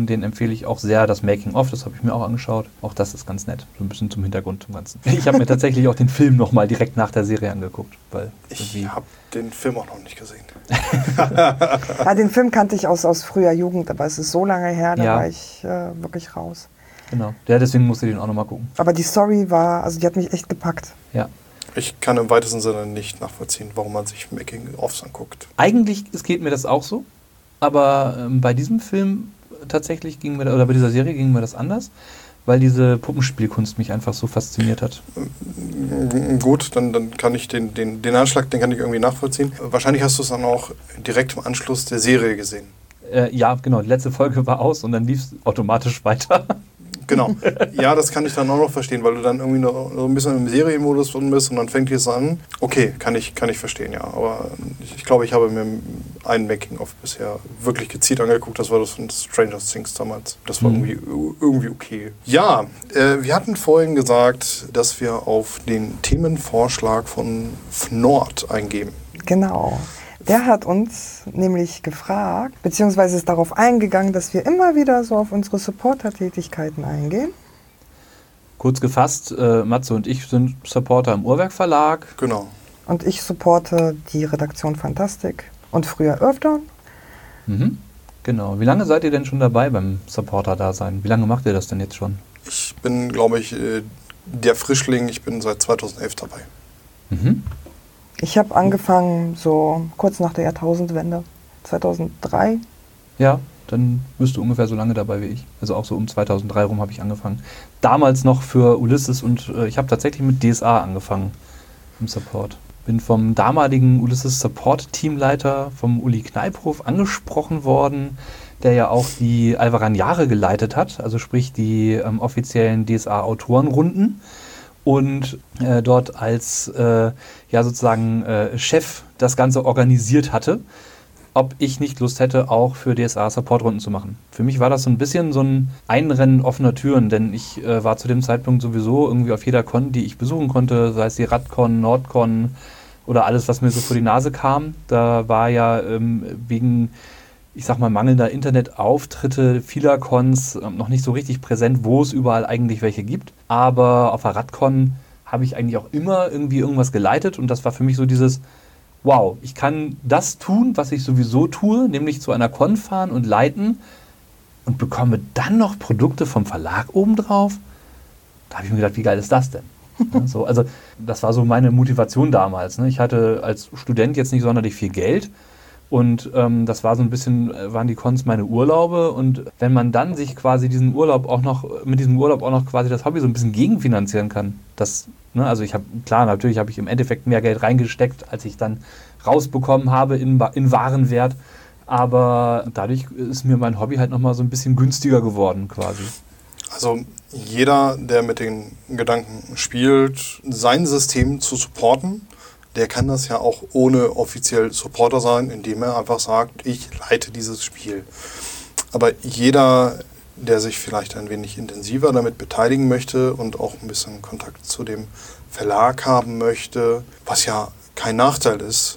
den empfehle ich auch sehr, das Making-of, das habe ich mir auch angeschaut. Auch das ist ganz nett, so ein bisschen zum Hintergrund zum Ganzen. Ich habe mir tatsächlich auch den Film nochmal direkt nach der Serie angeguckt. Weil ich habe den Film auch noch nicht gesehen. Ja, den Film kannte ich aus, aus früher Jugend, aber es ist so lange her, da ja. war ich äh, wirklich raus. Genau, ja, deswegen musste ich den auch nochmal gucken. Aber die Story war, also die hat mich echt gepackt. Ja. Ich kann im weitesten Sinne nicht nachvollziehen, warum man sich Making-ofs anguckt. Eigentlich es geht mir das auch so, aber ähm, bei diesem Film tatsächlich ging mir, oder bei dieser Serie ging mir das anders, weil diese Puppenspielkunst mich einfach so fasziniert hat. Gut, dann, dann kann ich den, den, den Anschlag, den kann ich irgendwie nachvollziehen. Wahrscheinlich hast du es dann auch direkt im Anschluss der Serie gesehen. Äh, ja, genau, die letzte Folge war aus und dann lief es automatisch weiter. Genau. Ja, das kann ich dann auch noch verstehen, weil du dann irgendwie noch so ein bisschen im Serienmodus drin bist und dann fängt es an. Okay, kann ich, kann ich verstehen, ja. Aber ich, ich glaube, ich habe mir einen Making-of bisher wirklich gezielt angeguckt. Das war das von Stranger Things damals. Das war mhm. irgendwie, irgendwie okay. Ja, äh, wir hatten vorhin gesagt, dass wir auf den Themenvorschlag von Fnord eingehen. Genau. Der hat uns nämlich gefragt, beziehungsweise ist darauf eingegangen, dass wir immer wieder so auf unsere Supporter-Tätigkeiten eingehen. Kurz gefasst, äh, Matze und ich sind Supporter im Uhrwerk Verlag. Genau. Und ich supporte die Redaktion Fantastik und früher Earthdawn. Mhm. Genau. Wie lange seid ihr denn schon dabei beim Supporter-Dasein? Wie lange macht ihr das denn jetzt schon? Ich bin, glaube ich, der Frischling. Ich bin seit zweitausendelf dabei. Mhm. Ich habe angefangen so kurz nach der Jahrtausendwende, zweitausenddrei. Ja, dann bist du ungefähr so lange dabei wie ich. Also auch so um zweitausenddrei rum habe ich angefangen. Damals noch für Ulysses und äh, ich habe tatsächlich mit D S A angefangen im Support. Bin vom damaligen Ulysses Support Teamleiter, vom Uli Kneipphof, angesprochen worden, der ja auch die Alvaran Jahre geleitet hat, also sprich die ähm, offiziellen D S A-Autorenrunden. Und äh, dort als äh, ja sozusagen äh, Chef das Ganze organisiert hatte, ob ich nicht Lust hätte, auch für D S A-Support-Runden zu machen. Für mich war das so ein bisschen so ein Einrennen offener Türen, denn ich äh, war zu dem Zeitpunkt sowieso irgendwie auf jeder Con, die ich besuchen konnte, sei es die Radcon, Nordcon oder alles, was mir so vor die Nase kam. Da war ja ähm, wegen, ich sag mal, mangelnder Internetauftritte vieler Cons ähm, noch nicht so richtig präsent, wo es überall eigentlich welche gibt. Aber auf der Radcon habe ich eigentlich auch immer irgendwie irgendwas geleitet und das war für mich so dieses, wow, ich kann das tun, was ich sowieso tue, nämlich zu einer Con fahren und leiten und bekomme dann noch Produkte vom Verlag obendrauf. Da habe ich mir gedacht, wie geil ist das denn? Ja, so, also das war so meine Motivation damals. Ne? Ich hatte als Student jetzt nicht sonderlich viel Geld. Und ähm, das war so ein bisschen, waren die Cons meine Urlaube und wenn man dann sich quasi diesen Urlaub auch noch, mit diesem Urlaub auch noch quasi das Hobby so ein bisschen gegenfinanzieren kann, das, ne, also ich habe, klar, natürlich habe ich im Endeffekt mehr Geld reingesteckt, als ich dann rausbekommen habe in, in Warenwert, aber dadurch ist mir mein Hobby halt nochmal so ein bisschen günstiger geworden quasi. Also jeder, der mit den Gedanken spielt, sein System zu supporten, der kann das ja auch ohne offiziell Supporter sein, indem er einfach sagt, ich leite dieses Spiel. Aber jeder, der sich vielleicht ein wenig intensiver damit beteiligen möchte und auch ein bisschen Kontakt zu dem Verlag haben möchte, was ja kein Nachteil ist,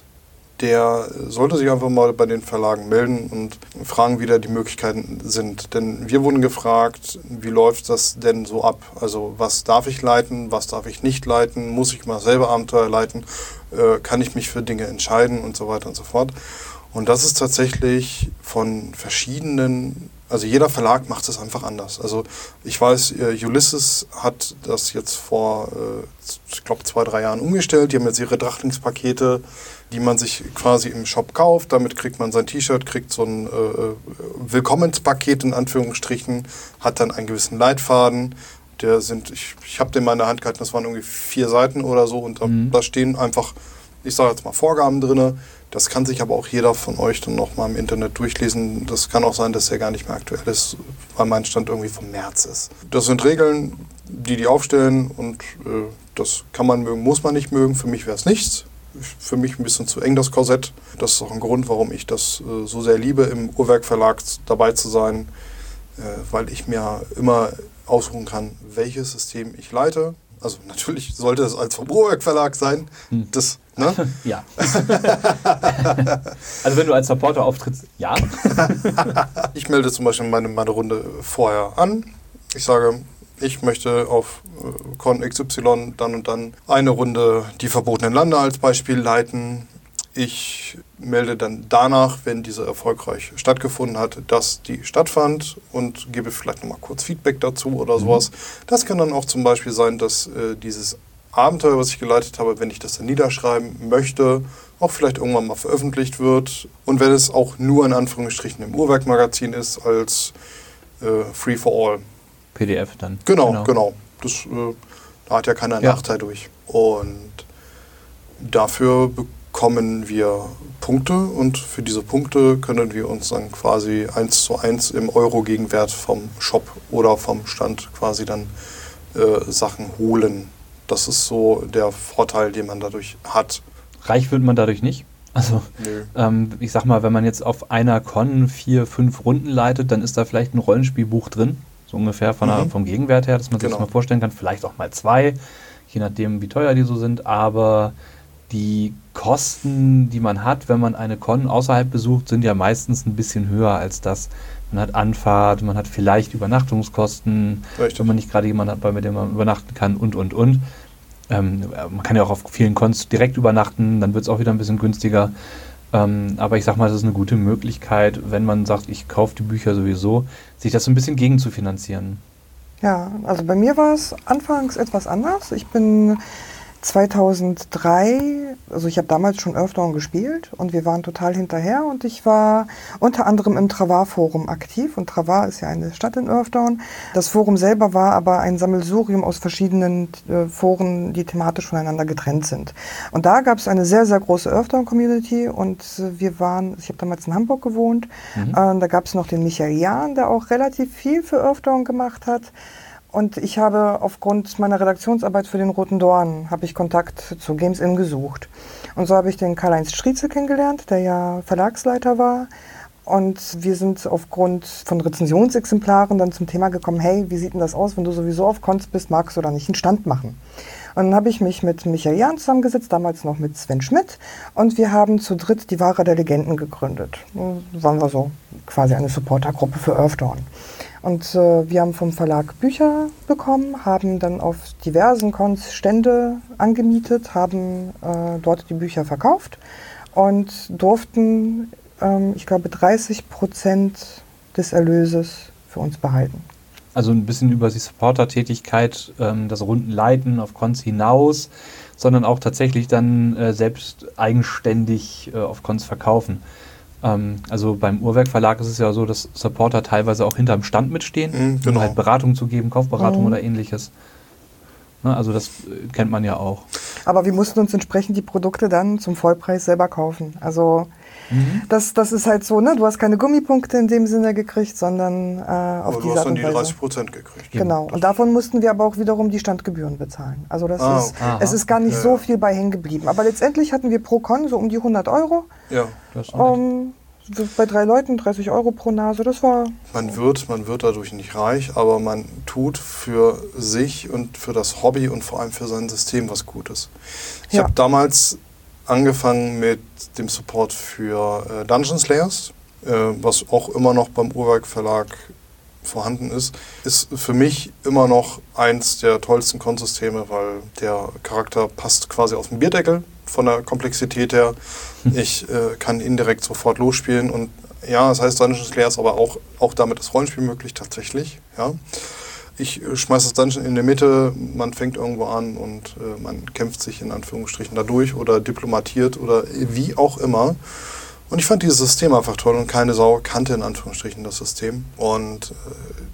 der sollte sich einfach mal bei den Verlagen melden und fragen, wie da die Möglichkeiten sind. Denn wir wurden gefragt, wie läuft das denn so ab? Also was darf ich leiten, was darf ich nicht leiten? Muss ich mal selber Abenteuer leiten? Äh, kann ich mich für Dinge entscheiden und so weiter und so fort? Und das ist tatsächlich von verschiedenen, also jeder Verlag macht es einfach anders. Also ich weiß, äh, Ulysses hat das jetzt vor, äh, ich glaube, zwei, drei Jahren umgestellt. Die haben jetzt ihre Drachtlingspakete, die man sich quasi im Shop kauft. Damit kriegt man sein T-Shirt, kriegt so ein äh, Willkommenspaket in Anführungsstrichen, hat dann einen gewissen Leitfaden. Der sind, ich, ich habe den mal in der Hand gehalten, das waren irgendwie vier Seiten oder so und da, mhm. da stehen einfach, ich sage jetzt mal, Vorgaben drin. Das kann sich aber auch jeder von euch dann noch mal im Internet durchlesen. Das kann auch sein, dass der gar nicht mehr aktuell ist, weil mein Stand irgendwie vom März ist. Das sind Regeln, die die aufstellen und äh, das kann man mögen, muss man nicht mögen. Für mich wäre es nichts. Für mich ein bisschen zu eng, das Korsett. Das ist auch ein Grund, warum ich das äh, so sehr liebe, im Uhrwerk Verlag dabei zu sein, äh, weil ich mir immer aussuchen kann, welches System ich leite. also natürlich sollte es als vom Uhrwerk Verlag sein. Hm. Das, ne? Ja. Also wenn du als Supporter auftrittst, ja. Ich melde zum Beispiel meine, meine Runde vorher an. Ich sage, ich möchte auf äh, Con X Y dann und dann eine Runde die verbotenen Lande als Beispiel leiten. Ich melde dann danach, wenn diese erfolgreich stattgefunden hat, dass die stattfand und gebe vielleicht nochmal kurz Feedback dazu oder sowas. Mhm. Das kann dann auch zum Beispiel sein, dass äh, dieses Abenteuer, was ich geleitet habe, wenn ich das dann niederschreiben möchte, auch vielleicht irgendwann mal veröffentlicht wird. Und wenn es auch nur in Anführungsstrichen im Uhrwerk-Magazin ist, als äh, Free for All. P D F dann. Genau, genau. genau. Das, äh, da hat ja keiner einen ja. Nachteil durch. Und dafür bekommen wir Punkte und für diese Punkte können wir uns dann quasi eins zu eins im Euro-Gegenwert vom Shop oder vom Stand quasi dann äh, Sachen holen. Das ist so der Vorteil, den man dadurch hat. Reich wird man dadurch nicht. Also ähm, ich sag mal, wenn man jetzt auf einer Con vier, fünf Runden leitet, dann ist da vielleicht ein Rollenspielbuch drin. So ungefähr von der, mhm. vom Gegenwert her, dass man sich genau. das mal vorstellen kann. Vielleicht auch mal zwei, je nachdem, wie teuer die so sind. Aber die Kosten, die man hat, wenn man eine Con außerhalb besucht, sind ja meistens ein bisschen höher als das. Man hat Anfahrt, man hat vielleicht Übernachtungskosten, Richtig. wenn man nicht gerade jemanden hat, mit dem man übernachten kann und, und, und. Ähm, man kann ja auch auf vielen Cons direkt übernachten, dann wird es auch wieder ein bisschen günstiger. Ähm, aber ich sag mal, das ist eine gute Möglichkeit, wenn man sagt, ich kaufe die Bücher sowieso, sich das so ein bisschen gegen zu finanzieren. Ja, also bei mir war es anfangs etwas anders. Ich bin zweitausenddrei, also ich habe damals schon Earthdawn gespielt und wir waren total hinterher und ich war unter anderem im Travar-Forum aktiv und Travar ist ja eine Stadt in Earthdawn. Das Forum selber war aber ein Sammelsurium aus verschiedenen äh, Foren, die thematisch voneinander getrennt sind. Und da gab es eine sehr, sehr große Earthdawn-Community und äh, wir waren, ich habe damals in Hamburg gewohnt, mhm. äh, da gab es noch den Michael Jahn, der auch relativ viel für Earthdawn gemacht hat. Und ich habe aufgrund meiner Redaktionsarbeit für den Roten Dorn habe ich Kontakt zu Games Inn gesucht. Und so habe ich den Karl-Heinz Striezel kennengelernt, der ja Verlagsleiter war. Und wir sind aufgrund von Rezensionsexemplaren dann zum Thema gekommen, hey, wie sieht denn das aus, wenn du sowieso auf Cons bist, magst du da nicht einen Stand machen? Und dann habe ich mich mit Michael Jahn zusammengesetzt, damals noch mit Sven Schmidt. Und wir haben zu dritt die Wahre der Legenden gegründet. Da waren wir so quasi eine Supportergruppe für Earthdawn. Und äh, wir haben vom Verlag Bücher bekommen, haben dann auf diversen Cons Stände angemietet, haben äh, dort die Bücher verkauft und durften, ähm, ich glaube, dreißig Prozent des Erlöses für uns behalten. Also ein bisschen über die Supporter-Tätigkeit, ähm, das Rundenleiten auf Cons hinaus, sondern auch tatsächlich dann äh, selbst eigenständig äh, auf Cons verkaufen. Also beim Uhrwerk Verlag ist es ja so, dass Supporter teilweise auch hinterm Stand mitstehen, mhm, genau. um halt Beratung zu geben, Kaufberatung mhm. oder ähnliches. Also das kennt man ja auch. Aber wir mussten uns entsprechend die Produkte dann zum Vollpreis selber kaufen. Also mhm. das, das ist halt so, ne? Du hast keine Gummipunkte in dem Sinne gekriegt, sondern äh, auf aber diese du hast Art dann und die Weise. dreißig Prozent gekriegt. Genau. Und davon mussten wir aber auch wiederum die Standgebühren bezahlen. Also das ah, ist, okay. es ist gar nicht ja, so ja. viel bei hängen geblieben. Aber letztendlich hatten wir pro Con so um die hundert Euro. Ja, das ist um, bei drei Leuten dreißig Euro pro Nase, das war... Man wird, man wird dadurch nicht reich, aber man tut für sich und für das Hobby und vor allem für sein System was Gutes. Ich ja. habe damals angefangen mit dem Support für äh, Dungeon Slayers, äh, was auch immer noch beim Uhrwerk Verlag vorhanden ist, ist für mich immer noch eins der tollsten Konsysteme, weil der Charakter passt quasi auf den Bierdeckel von der Komplexität her. Ich äh, kann indirekt sofort losspielen und ja, das heißt Dungeon Slayers, aber auch, auch damit ist Rollenspiel möglich tatsächlich. Ja. Ich äh, schmeiße das Dungeon in der Mitte, man fängt irgendwo an und äh, man kämpft sich in Anführungsstrichen dadurch oder diplomatiert oder wie auch immer. Und ich fand dieses System einfach toll und keine Sau kannte in Anführungsstrichen das System. Und äh,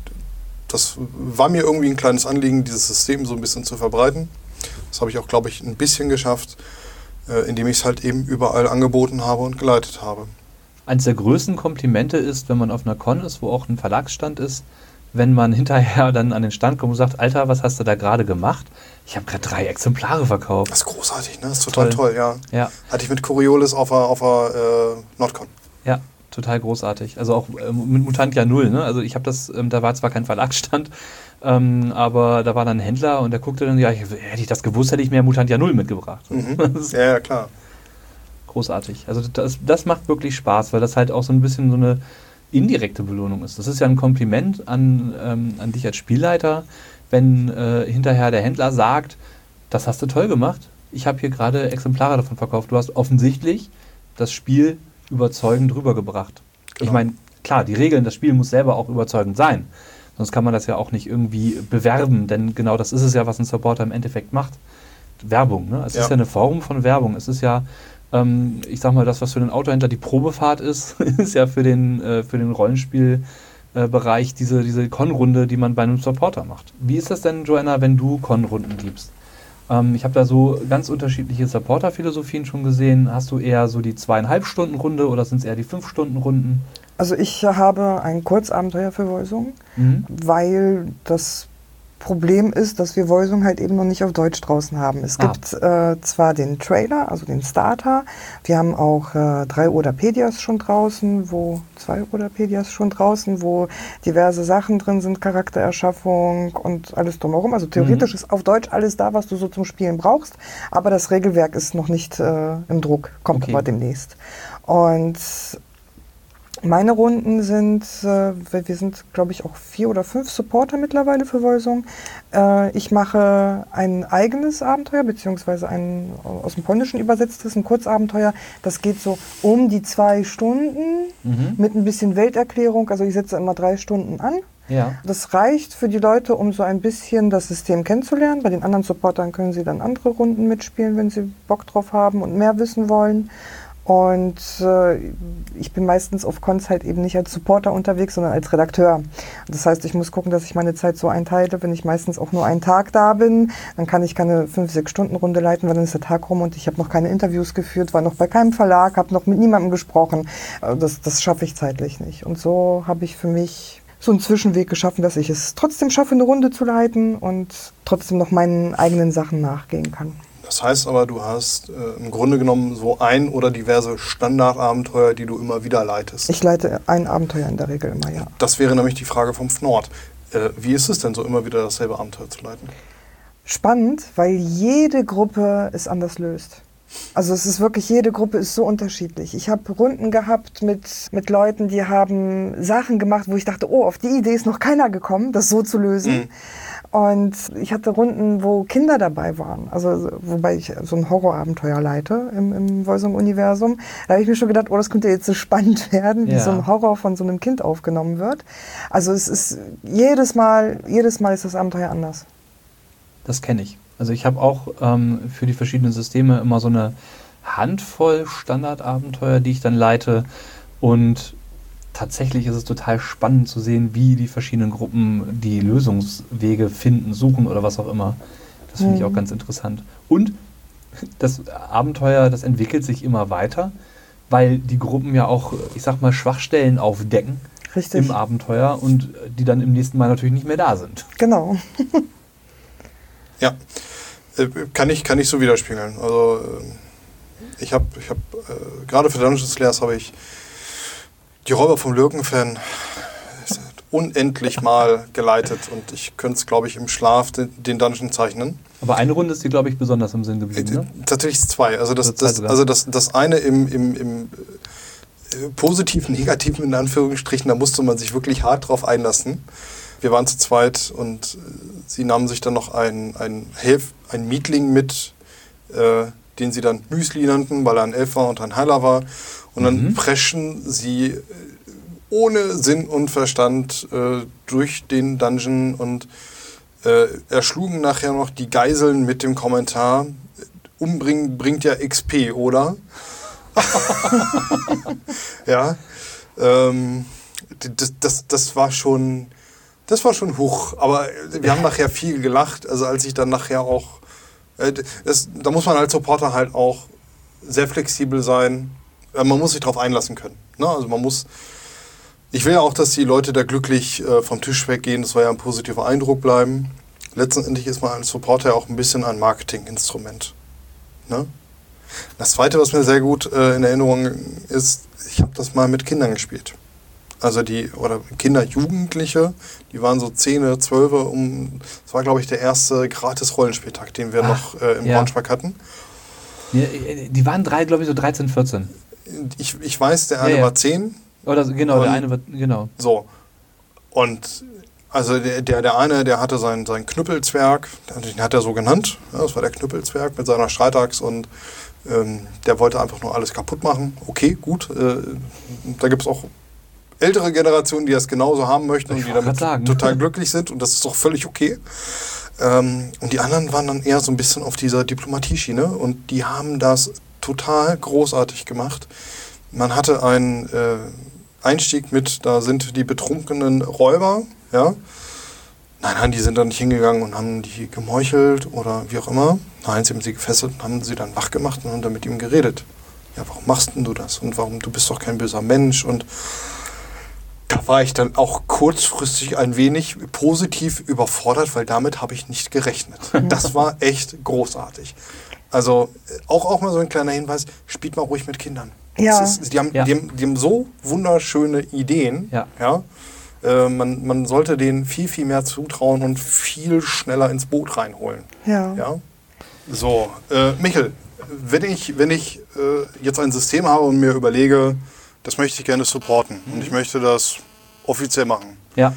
das war mir irgendwie ein kleines Anliegen, dieses System so ein bisschen zu verbreiten. Das habe ich auch, glaube ich, ein bisschen geschafft, äh, indem ich es halt eben überall angeboten habe und geleitet habe. Eines der größten Komplimente ist, wenn man auf einer Con ist, wo auch ein Verlagsstand ist, wenn man hinterher dann an den Stand kommt und sagt, Alter, was hast du da gerade gemacht? Ich habe gerade drei Exemplare verkauft. Das ist großartig, ne? Das ist total toll, toll ja. ja. Hatte ich mit Coriolis auf der, auf der äh, Nordcon. Ja, total großartig. Also auch äh, mit Mutantia null, ne? Also ich habe das, ähm, da war zwar kein Verlagsstand, Ähm, aber da war dann ein Händler und der guckte dann, ja, ich, hätte ich das gewusst, hätte ich mehr Mutantia null mitgebracht. Mhm. Das ist Ja, ja, klar. großartig. Also das, das macht wirklich Spaß, weil das halt auch so ein bisschen so eine indirekte Belohnung ist. Das ist ja ein Kompliment an, ähm, an dich als Spielleiter, wenn äh, hinterher der Händler sagt, das hast du toll gemacht, ich habe hier gerade Exemplare davon verkauft. Du hast offensichtlich das Spiel überzeugend rübergebracht. Genau. Ich meine, klar, die Regeln, das Spiel muss selber auch überzeugend sein. Sonst kann man das ja auch nicht irgendwie bewerben, denn genau das ist es ja, was ein Supporter im Endeffekt macht. Werbung, ne? Es Ja. ist ja eine Form von Werbung. Es ist ja, ähm, ich sag mal, das, was für den Autohändler die Probefahrt ist, ist ja für den, äh, für den Rollenspielbereich diese, diese Con-Runde, die man bei einem Supporter macht. Wie ist das denn, Joanna, wenn du Con-Runden gibst? Ähm, ich habe da so ganz unterschiedliche Supporter-Philosophien schon gesehen. Hast du eher so die zweieinhalb Stunden Runde oder sind es eher die fünf Stunden Runden? Also ich habe ein Kurzabenteuer für Voisung, Mhm. weil das Problem ist, dass wir Voisung halt eben noch nicht auf Deutsch draußen haben. Es Ah. gibt äh, zwar den Trailer, also den Starter, wir haben auch äh, drei Odapedias schon draußen, wo zwei Odapedias schon draußen, wo diverse Sachen drin sind, Charaktererschaffung und alles drumherum. Also theoretisch Mhm. ist auf Deutsch alles da, was du so zum Spielen brauchst, aber das Regelwerk ist noch nicht äh, im Druck, kommt Okay. aber demnächst. Und meine Runden sind, äh, wir sind, glaube ich, auch vier oder fünf Supporter mittlerweile für Voisung. Äh, ich mache ein eigenes Abenteuer, beziehungsweise ein aus dem Polnischen übersetztes, ein Kurzabenteuer. Das geht so um die zwei Stunden Mhm. mit ein bisschen Welterklärung. Also ich setze immer drei Stunden an. Ja. Das reicht für die Leute, um so ein bisschen das System kennenzulernen. Bei den anderen Supportern können sie dann andere Runden mitspielen, wenn sie Bock drauf haben und mehr wissen wollen. Und äh, ich bin meistens auf Cons halt eben nicht als Supporter unterwegs, sondern als Redakteur. Das heißt, ich muss gucken, dass ich meine Zeit so einteile. Wenn ich meistens auch nur einen Tag da bin, dann kann ich keine fünf sechs Stunden Runde leiten, weil dann ist der Tag rum und ich habe noch keine Interviews geführt, war noch bei keinem Verlag, habe noch mit niemandem gesprochen. Äh, Das, das schaffe ich zeitlich nicht. Und so habe ich für mich so einen Zwischenweg geschaffen, dass ich es trotzdem schaffe, eine Runde zu leiten und trotzdem noch meinen eigenen Sachen nachgehen kann. Das heißt aber, du hast äh, im Grunde genommen so ein oder diverse Standardabenteuer, die du immer wieder leitest. Ich leite ein Abenteuer in der Regel immer, ja. Das wäre nämlich die Frage vom Fnord. Äh, wie ist es denn so, immer wieder dasselbe Abenteuer zu leiten? Spannend, weil jede Gruppe es anders löst. Also es ist wirklich, jede Gruppe ist so unterschiedlich. Ich habe Runden gehabt mit, mit Leuten, die haben Sachen gemacht, wo ich dachte, oh, auf die Idee ist noch keiner gekommen, das so zu lösen. Mhm. Und ich hatte Runden, wo Kinder dabei waren, also wobei ich so ein Horrorabenteuer leite im, im Voisung-Universum. Da habe ich mir schon gedacht, oh, das könnte jetzt so spannend werden, wie Ja. so ein Horror von so einem Kind aufgenommen wird. Also es ist jedes Mal, jedes Mal ist das Abenteuer anders. Das kenne ich. Also ich habe auch ähm, für die verschiedenen Systeme immer so eine Handvoll Standardabenteuer, die ich dann leite. Und tatsächlich ist es total spannend zu sehen, wie die verschiedenen Gruppen die Lösungswege finden, suchen oder was auch immer. Das finde ich Mhm. auch ganz interessant. Und das Abenteuer, das entwickelt sich immer weiter, weil die Gruppen ja auch, ich sag mal, Schwachstellen aufdecken Richtig. im Abenteuer und die dann im nächsten Mal natürlich nicht mehr da sind. Genau. Ja, äh, kann ich, kann ich so widerspiegeln. Also äh, ich habe, ich hab, äh, gerade für Dungeons Slayers habe ich die Räuber vom Lürken-Fan unendlich mal geleitet und ich könnte es, glaube ich, im Schlaf den, den Dungeon zeichnen. Aber eine Runde ist dir, glaube ich, besonders im Sinn geblieben, ne? Äh, Tatsächlich zwei. Also das, Oder zwei das, sogar. also das, das eine im, im, im äh, positiven, negativen in Anführungsstrichen, da musste man sich wirklich hart drauf einlassen. Wir waren zu zweit und äh, sie nahmen sich dann noch ein, ein, Helf, ein Mietling mit, äh, den sie dann Müsli nannten, weil er ein Elf war und ein Heiler war. Und dann Mhm. preschen sie äh, ohne Sinn und Verstand äh, durch den Dungeon und äh, erschlugen nachher noch die Geiseln mit dem Kommentar, umbringen bringt ja X P, oder? Ja, ähm, das, das, das war schon, das war schon hoch, aber wir haben nachher viel gelacht, also als ich dann nachher auch, äh, das, da muss man als Supporter halt auch sehr flexibel sein, äh, man muss sich darauf einlassen können, ne? Also man muss, ich will ja auch, dass die Leute da glücklich äh, vom Tisch weggehen, das soll ja ein positiver Eindruck bleiben. Letztendlich ist man als Supporter auch ein bisschen ein Marketinginstrument, ne? Das Zweite, was mir sehr gut äh, in Erinnerung ist, ich habe das mal mit Kindern gespielt. Also die, oder Kinder, Jugendliche, die waren so zehn, zwölf, um, das war, glaube ich, der erste Gratis-Rollenspieltag, den wir Ach, noch äh, im ja. Braunschweig hatten. Ja, die waren drei, glaube ich, so dreizehn, vierzehn. Ich, ich weiß, der eine ja, ja. war zehn. Oder genau, und, der eine war, genau. So. Und also der, der, der eine, der hatte seinen, seinen Knüppelzwerg, den hat er so genannt. Ja, das war der Knüppelzwerg mit seiner Streitaxt und ähm, der wollte einfach nur alles kaputt machen. Okay, gut. Äh, da gibt es auch ältere Generationen, die das genauso haben möchten ich und die damit sagen. total glücklich sind. Und das ist doch völlig okay. Ähm, und die anderen waren dann eher so ein bisschen auf dieser Diplomatieschiene. Und die haben das total großartig gemacht. Man hatte einen äh, Einstieg mit, da sind die betrunkenen Räuber. Ja? Nein, nein, die sind dann nicht hingegangen und haben die gemeuchelt oder wie auch immer. Nein, sie haben sie gefesselt und haben sie dann wach gemacht und haben dann mit ihm geredet. Ja, warum machst denn du das? Und warum, du bist doch kein böser Mensch. Und da war ich dann auch kurzfristig ein wenig positiv überfordert, weil damit habe ich nicht gerechnet. Das war echt großartig. Also auch, auch mal so ein kleiner Hinweis, spielt mal ruhig mit Kindern. Ja. Ist, die, haben, ja. die, haben, die haben so wunderschöne Ideen. Ja. Ja? Äh, man, man sollte denen viel, viel mehr zutrauen und viel schneller ins Boot reinholen. Ja. Ja? So, äh, Michel, wenn ich, wenn ich äh, jetzt ein System habe und mir überlege, das möchte ich gerne supporten und ich möchte das offiziell machen. Ja.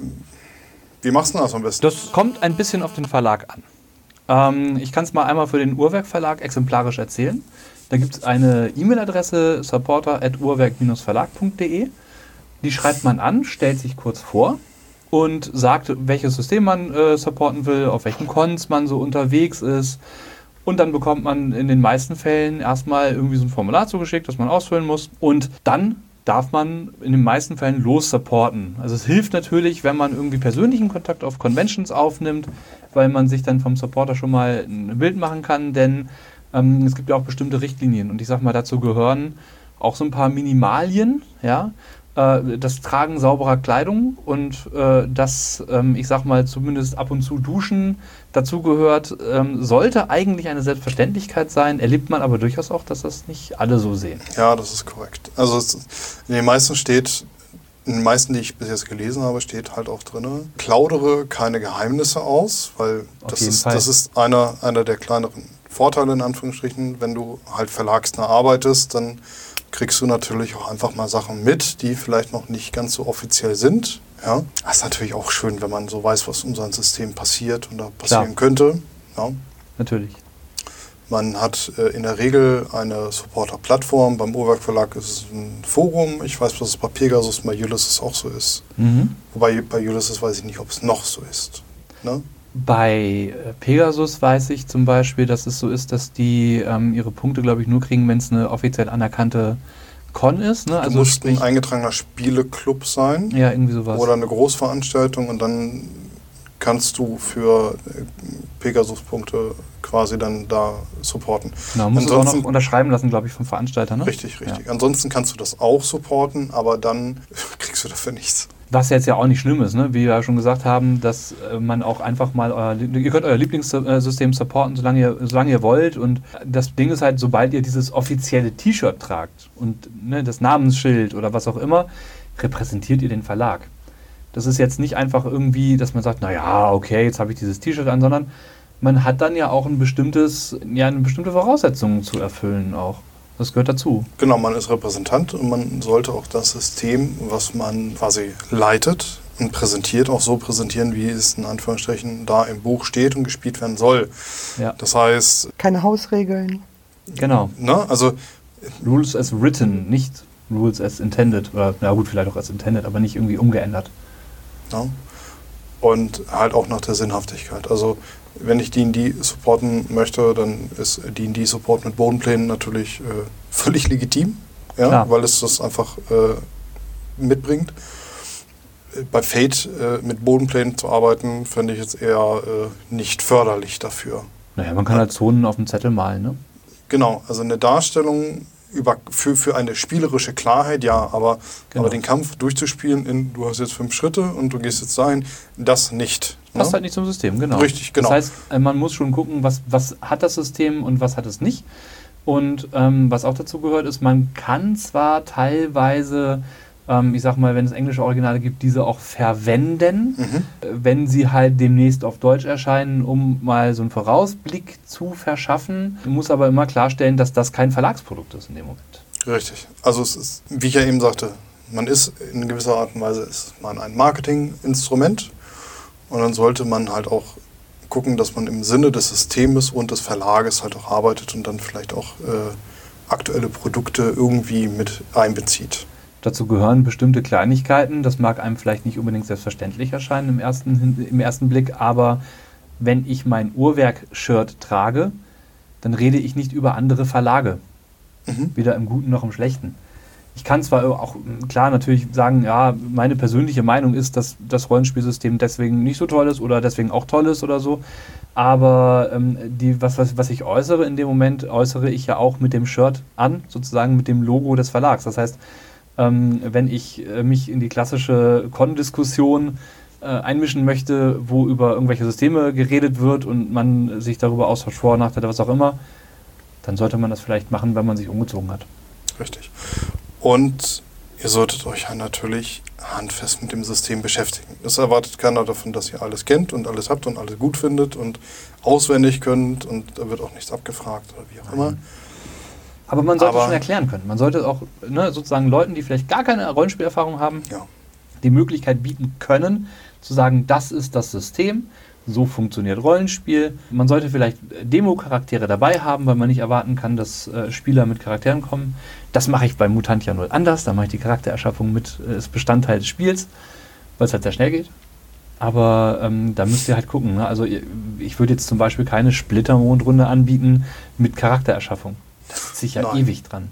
Wie machst du das am besten? Das kommt ein bisschen auf den Verlag an. Ähm, ich kann es mal einmal für den Uhrwerk Verlag exemplarisch erzählen. Da gibt es eine E-Mail-Adresse supporter at uhrwerk Bindestrich verlag punkt de. Die schreibt man an, stellt sich kurz vor und sagt, welches System man äh, supporten will, auf welchen Cons man so unterwegs ist. Und dann bekommt man in den meisten Fällen erstmal irgendwie so ein Formular zugeschickt, das man ausfüllen muss. Und dann darf man in den meisten Fällen los supporten. Also es hilft natürlich, wenn man irgendwie persönlichen Kontakt auf Conventions aufnimmt, weil man sich dann vom Supporter schon mal ein Bild machen kann, denn ähm, es gibt ja auch bestimmte Richtlinien. Und ich sag mal, dazu gehören auch so ein paar Minimalien, ja. Das Tragen sauberer Kleidung und äh, das, ähm, ich sag mal, zumindest ab und zu Duschen dazu gehört, ähm, sollte eigentlich eine Selbstverständlichkeit sein, erlebt man aber durchaus auch, dass das nicht alle so sehen. Ja, das ist korrekt. Also es, in den meisten steht, in den meisten, die ich bis jetzt gelesen habe, steht halt auch drin, plaudere keine Geheimnisse aus, weil das ist, das ist einer, einer der kleineren Vorteile in Anführungsstrichen, wenn du halt verlagsnah arbeitest, dann kriegst du natürlich auch einfach mal Sachen mit, die vielleicht noch nicht ganz so offiziell sind. Ja? Das ist natürlich auch schön, wenn man so weiß, was um sein System passiert und da passieren Klar. könnte. Ja? Natürlich. Man hat äh, in der Regel eine Supporter-Plattform. Beim Uhrwerk Verlag ist es ein Forum. Ich weiß, dass es bei Pegasus und bei Ulysses auch so ist. Mhm. Wobei bei Ulysses weiß ich nicht, ob es noch so ist. Ne? Bei Pegasus weiß ich zum Beispiel, dass es so ist, dass die ähm, ihre Punkte, glaube ich, nur kriegen, wenn es eine offiziell anerkannte Con ist. Ne? Du also musst ein eingetragener Spieleclub sein. Ja, irgendwie sowas. Oder eine Großveranstaltung und dann kannst du für Pegasus-Punkte quasi dann da supporten. Genau, musst du auch noch unterschreiben lassen, glaube ich, vom Veranstalter. Ne? Richtig, richtig. Ja. Ansonsten kannst du das auch supporten, aber dann kriegst du dafür nichts. Was jetzt ja auch nicht schlimm ist, ne? Wie wir ja schon gesagt haben, dass äh, man auch einfach mal, euer, ihr könnt euer Lieblingssystem supporten, solange ihr, solange ihr wollt. Und das Ding ist halt, sobald ihr dieses offizielle T-Shirt tragt und ne, das Namensschild oder was auch immer, repräsentiert ihr den Verlag. Das ist jetzt nicht einfach irgendwie, dass man sagt, naja, okay, jetzt habe ich dieses T-Shirt an, sondern man hat dann ja auch ein bestimmtes, ja, eine bestimmte Voraussetzung zu erfüllen auch. Das gehört dazu. Genau, man ist Repräsentant und man sollte auch das System, was man quasi leitet und präsentiert, auch so präsentieren, wie es in Anführungsstrichen da im Buch steht und gespielt werden soll. Ja. Das heißt... Keine Hausregeln. Genau. Ne, also Rules as written, nicht Rules as intended. Oder, na gut, vielleicht auch as intended, aber nicht irgendwie umgeändert. Ja. Und halt auch nach der Sinnhaftigkeit. Also wenn ich D und D supporten möchte, dann ist D und D-Support mit Bodenplänen natürlich äh, völlig legitim, ja, weil es das einfach äh, mitbringt. Bei Fate äh, mit Bodenplänen zu arbeiten, finde ich jetzt eher äh, nicht förderlich dafür. Naja, man kann halt Zonen auf dem Zettel malen, ne? Genau, also eine Darstellung über, für, für eine spielerische Klarheit, ja, aber, genau. aber den Kampf durchzuspielen in, du hast jetzt fünf Schritte und du gehst jetzt dahin, das nicht. Passt ne? halt nicht zum System, genau. Richtig, genau. Das heißt, man muss schon gucken, was, was hat das System und was hat es nicht. Und ähm, was auch dazu gehört, ist, man kann zwar teilweise ähm, ich sag mal, wenn es englische Originale gibt, diese auch verwenden, Mhm. äh, wenn sie halt demnächst auf Deutsch erscheinen, um mal so einen Vorausblick zu verschaffen. Ich muss aber immer klarstellen, dass das kein Verlagsprodukt ist in dem Moment. Richtig. Also es ist, wie ich ja eben sagte, man ist in gewisser Art und Weise ist man ein Marketinginstrument und dann sollte man halt auch gucken, dass man im Sinne des Systems und des Verlages halt auch arbeitet und dann vielleicht auch äh, aktuelle Produkte irgendwie mit einbezieht. Dazu gehören bestimmte Kleinigkeiten. Das mag einem vielleicht nicht unbedingt selbstverständlich erscheinen im ersten, im ersten Blick, aber wenn ich mein Uhrwerk-Shirt trage, dann rede ich nicht über andere Verlage. Mhm. Weder im Guten noch im Schlechten. Ich kann zwar auch klar natürlich sagen, ja, meine persönliche Meinung ist, dass das Rollenspielsystem deswegen nicht so toll ist oder deswegen auch toll ist oder so, aber ähm, die, was, was, was ich äußere in dem Moment, äußere ich ja auch mit dem Shirt an, sozusagen mit dem Logo des Verlags. Das heißt, ähm, wenn ich äh, mich in die klassische Con-Diskussion äh, einmischen möchte, wo über irgendwelche Systeme geredet wird und man sich darüber austauscht, Vor- und Nachteile, was auch immer, dann sollte man das vielleicht machen, wenn man sich umgezogen hat. Richtig. Und ihr solltet euch ja natürlich handfest mit dem System beschäftigen. Das erwartet keiner davon, dass ihr alles kennt und alles habt und alles gut findet und auswendig könnt und da wird auch nichts abgefragt oder wie auch immer. Aber man sollte Aber- schon erklären können. Man sollte auch ne, sozusagen Leuten, die vielleicht gar keine Rollenspielerfahrung haben, Ja. die Möglichkeit bieten können, zu sagen, das ist das System, so funktioniert Rollenspiel. Man sollte vielleicht Demo-Charaktere dabei haben, weil man nicht erwarten kann, dass äh, Spieler mit Charakteren kommen. Das mache ich bei Mutantia null anders. Da mache ich die Charaktererschaffung mit äh, als Bestandteil des Spiels, weil es halt sehr schnell geht. Aber ähm, da müsst ihr halt gucken. Ne? Also ihr- ich würde jetzt zum Beispiel keine Splittermondrunde anbieten mit Charaktererschaffung. Da sitze ich ja Nein. ewig dran.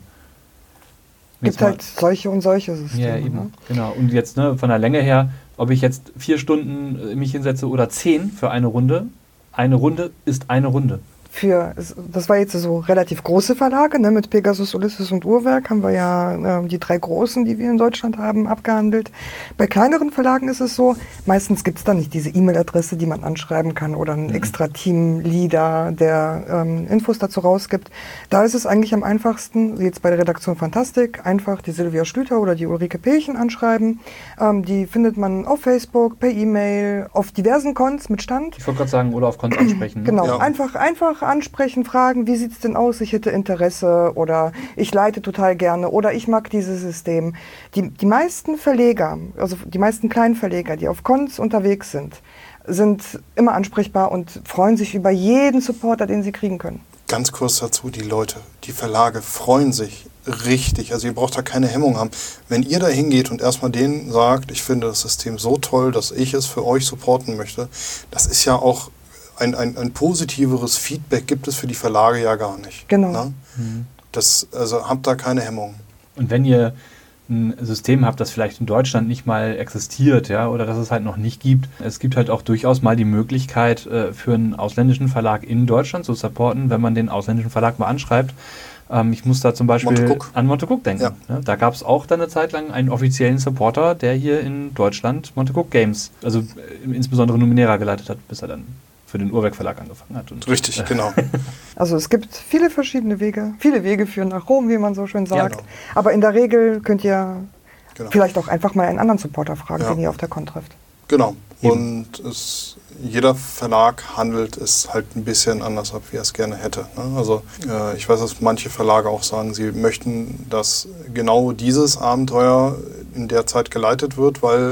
Jetzt Gibt mal- halt solche und solche Systeme. ja, eben. Ne? Genau. Und jetzt ne, von der Länge her, ob ich jetzt vier Stunden äh, mich hinsetze oder zehn für eine Runde, eine Runde ist eine Runde. Für, das war jetzt so relativ große Verlage, ne, mit Pegasus, Ulysses und Uhrwerk haben wir ja äh, die drei großen, die wir in Deutschland haben, abgehandelt. Bei kleineren Verlagen ist es so, meistens gibt es dann nicht diese E-Mail-Adresse, die man anschreiben kann oder ein Mhm. extra Team-Leader, der ähm, Infos dazu rausgibt. Da ist es eigentlich am einfachsten, wie jetzt bei der Redaktion Fantastik, einfach die Silvia Schlüter oder die Ulrike Pelchen anschreiben. Ähm, die findet man auf Facebook, per E-Mail, auf diversen Cons mit Stand. Ich wollte gerade sagen, oder auf Cons ansprechen. Ne? Genau, Ja. einfach, einfach ansprechen, fragen, wie sieht es denn aus, ich hätte Interesse oder ich leite total gerne oder ich mag dieses System. Die, die meisten Verleger, also die meisten kleinen Verleger, die auf Cons unterwegs sind, sind immer ansprechbar und freuen sich über jeden Supporter, den sie kriegen können. Ganz kurz dazu, die Leute, die Verlage freuen sich richtig. Also ihr braucht da keine Hemmung haben. Wenn ihr da hingeht und erstmal denen sagt, ich finde das System so toll, dass ich es für euch supporten möchte, das ist ja auch ein, ein, ein positiveres Feedback gibt es für die Verlage ja gar nicht. Genau. Ne? Mhm. Das, also habt da keine Hemmung. Und wenn ihr ein System habt, das vielleicht in Deutschland nicht mal existiert, ja, oder das es halt noch nicht gibt, es gibt halt auch durchaus mal die Möglichkeit, äh, für einen ausländischen Verlag in Deutschland zu supporten, wenn man den ausländischen Verlag mal anschreibt. Ähm, ich muss da zum Beispiel Montecook. an Montecook denken. Ja. Ne? Da gab es auch dann eine Zeit lang einen offiziellen Supporter, der hier in Deutschland Montecook Games, also äh, insbesondere Numenera geleitet hat, bis er dann für den Uhrwerk Verlag angefangen hat. Und, Richtig, äh, genau. Also es gibt viele verschiedene Wege, viele Wege führen nach Rom, wie man so schön sagt. genau. Aber in der Regel könnt ihr Genau. vielleicht auch einfach mal einen anderen Supporter fragen, Ja. den ihr auf der Con trefft. Genau. Eben. Und es, jeder Verlag handelt es halt ein bisschen anders ab, wie er es gerne hätte. Ne? Also äh, ich weiß, dass manche Verlage auch sagen, sie möchten, dass genau dieses Abenteuer in der Zeit geleitet wird, weil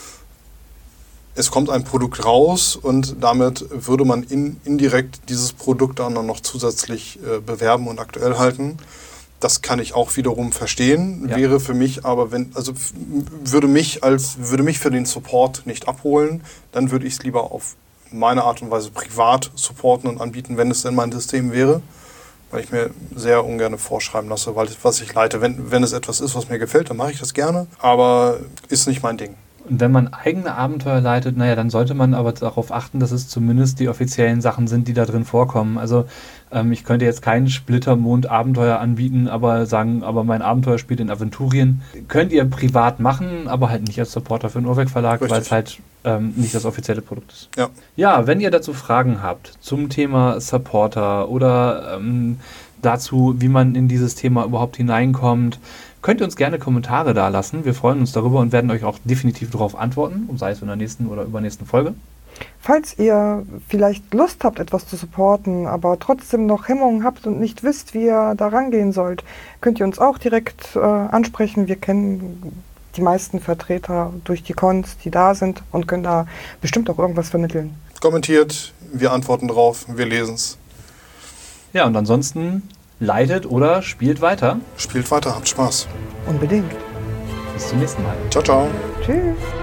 es kommt ein Produkt raus und damit würde man in, indirekt dieses Produkt dann noch zusätzlich äh, bewerben und aktuell halten. Das kann ich auch wiederum verstehen, Ja. wäre für mich aber, wenn, also f- würde mich als, würde mich für den Support nicht abholen, dann würde ich es lieber auf meine Art und Weise privat supporten und anbieten, wenn es denn mein System wäre, weil ich mir sehr ungern vorschreiben lasse, weil was ich leite. Wenn, wenn es etwas ist, was mir gefällt, dann mache ich das gerne, aber ist nicht mein Ding. Und wenn man eigene Abenteuer leitet, naja, dann sollte man aber darauf achten, dass es zumindest die offiziellen Sachen sind, die da drin vorkommen. Also ähm, ich könnte jetzt kein Splittermond-Abenteuer anbieten, aber sagen, aber mein Abenteuer spielt in Aventurien. Könnt ihr privat machen, aber halt nicht als Supporter für den Uhrwerk Verlag, weil Richtig. es halt ähm, nicht das offizielle Produkt ist. Ja. Ja, wenn ihr dazu Fragen habt zum Thema Supporter oder ähm, dazu, wie man in dieses Thema überhaupt hineinkommt, könnt ihr uns gerne Kommentare da lassen. Wir freuen uns darüber und werden euch auch definitiv darauf antworten, sei es in der nächsten oder übernächsten Folge. Falls ihr vielleicht Lust habt, etwas zu supporten, aber trotzdem noch Hemmungen habt und nicht wisst, wie ihr da rangehen sollt, könnt ihr uns auch direkt äh, ansprechen. Wir kennen die meisten Vertreter durch die Cons, die da sind und können da bestimmt auch irgendwas vermitteln. Kommentiert, wir antworten drauf, wir lesen es. Ja, und ansonsten leitet oder spielt weiter. Spielt weiter, habt Spaß. Unbedingt. Bis zum nächsten Mal. Ciao, ciao. Tschüss.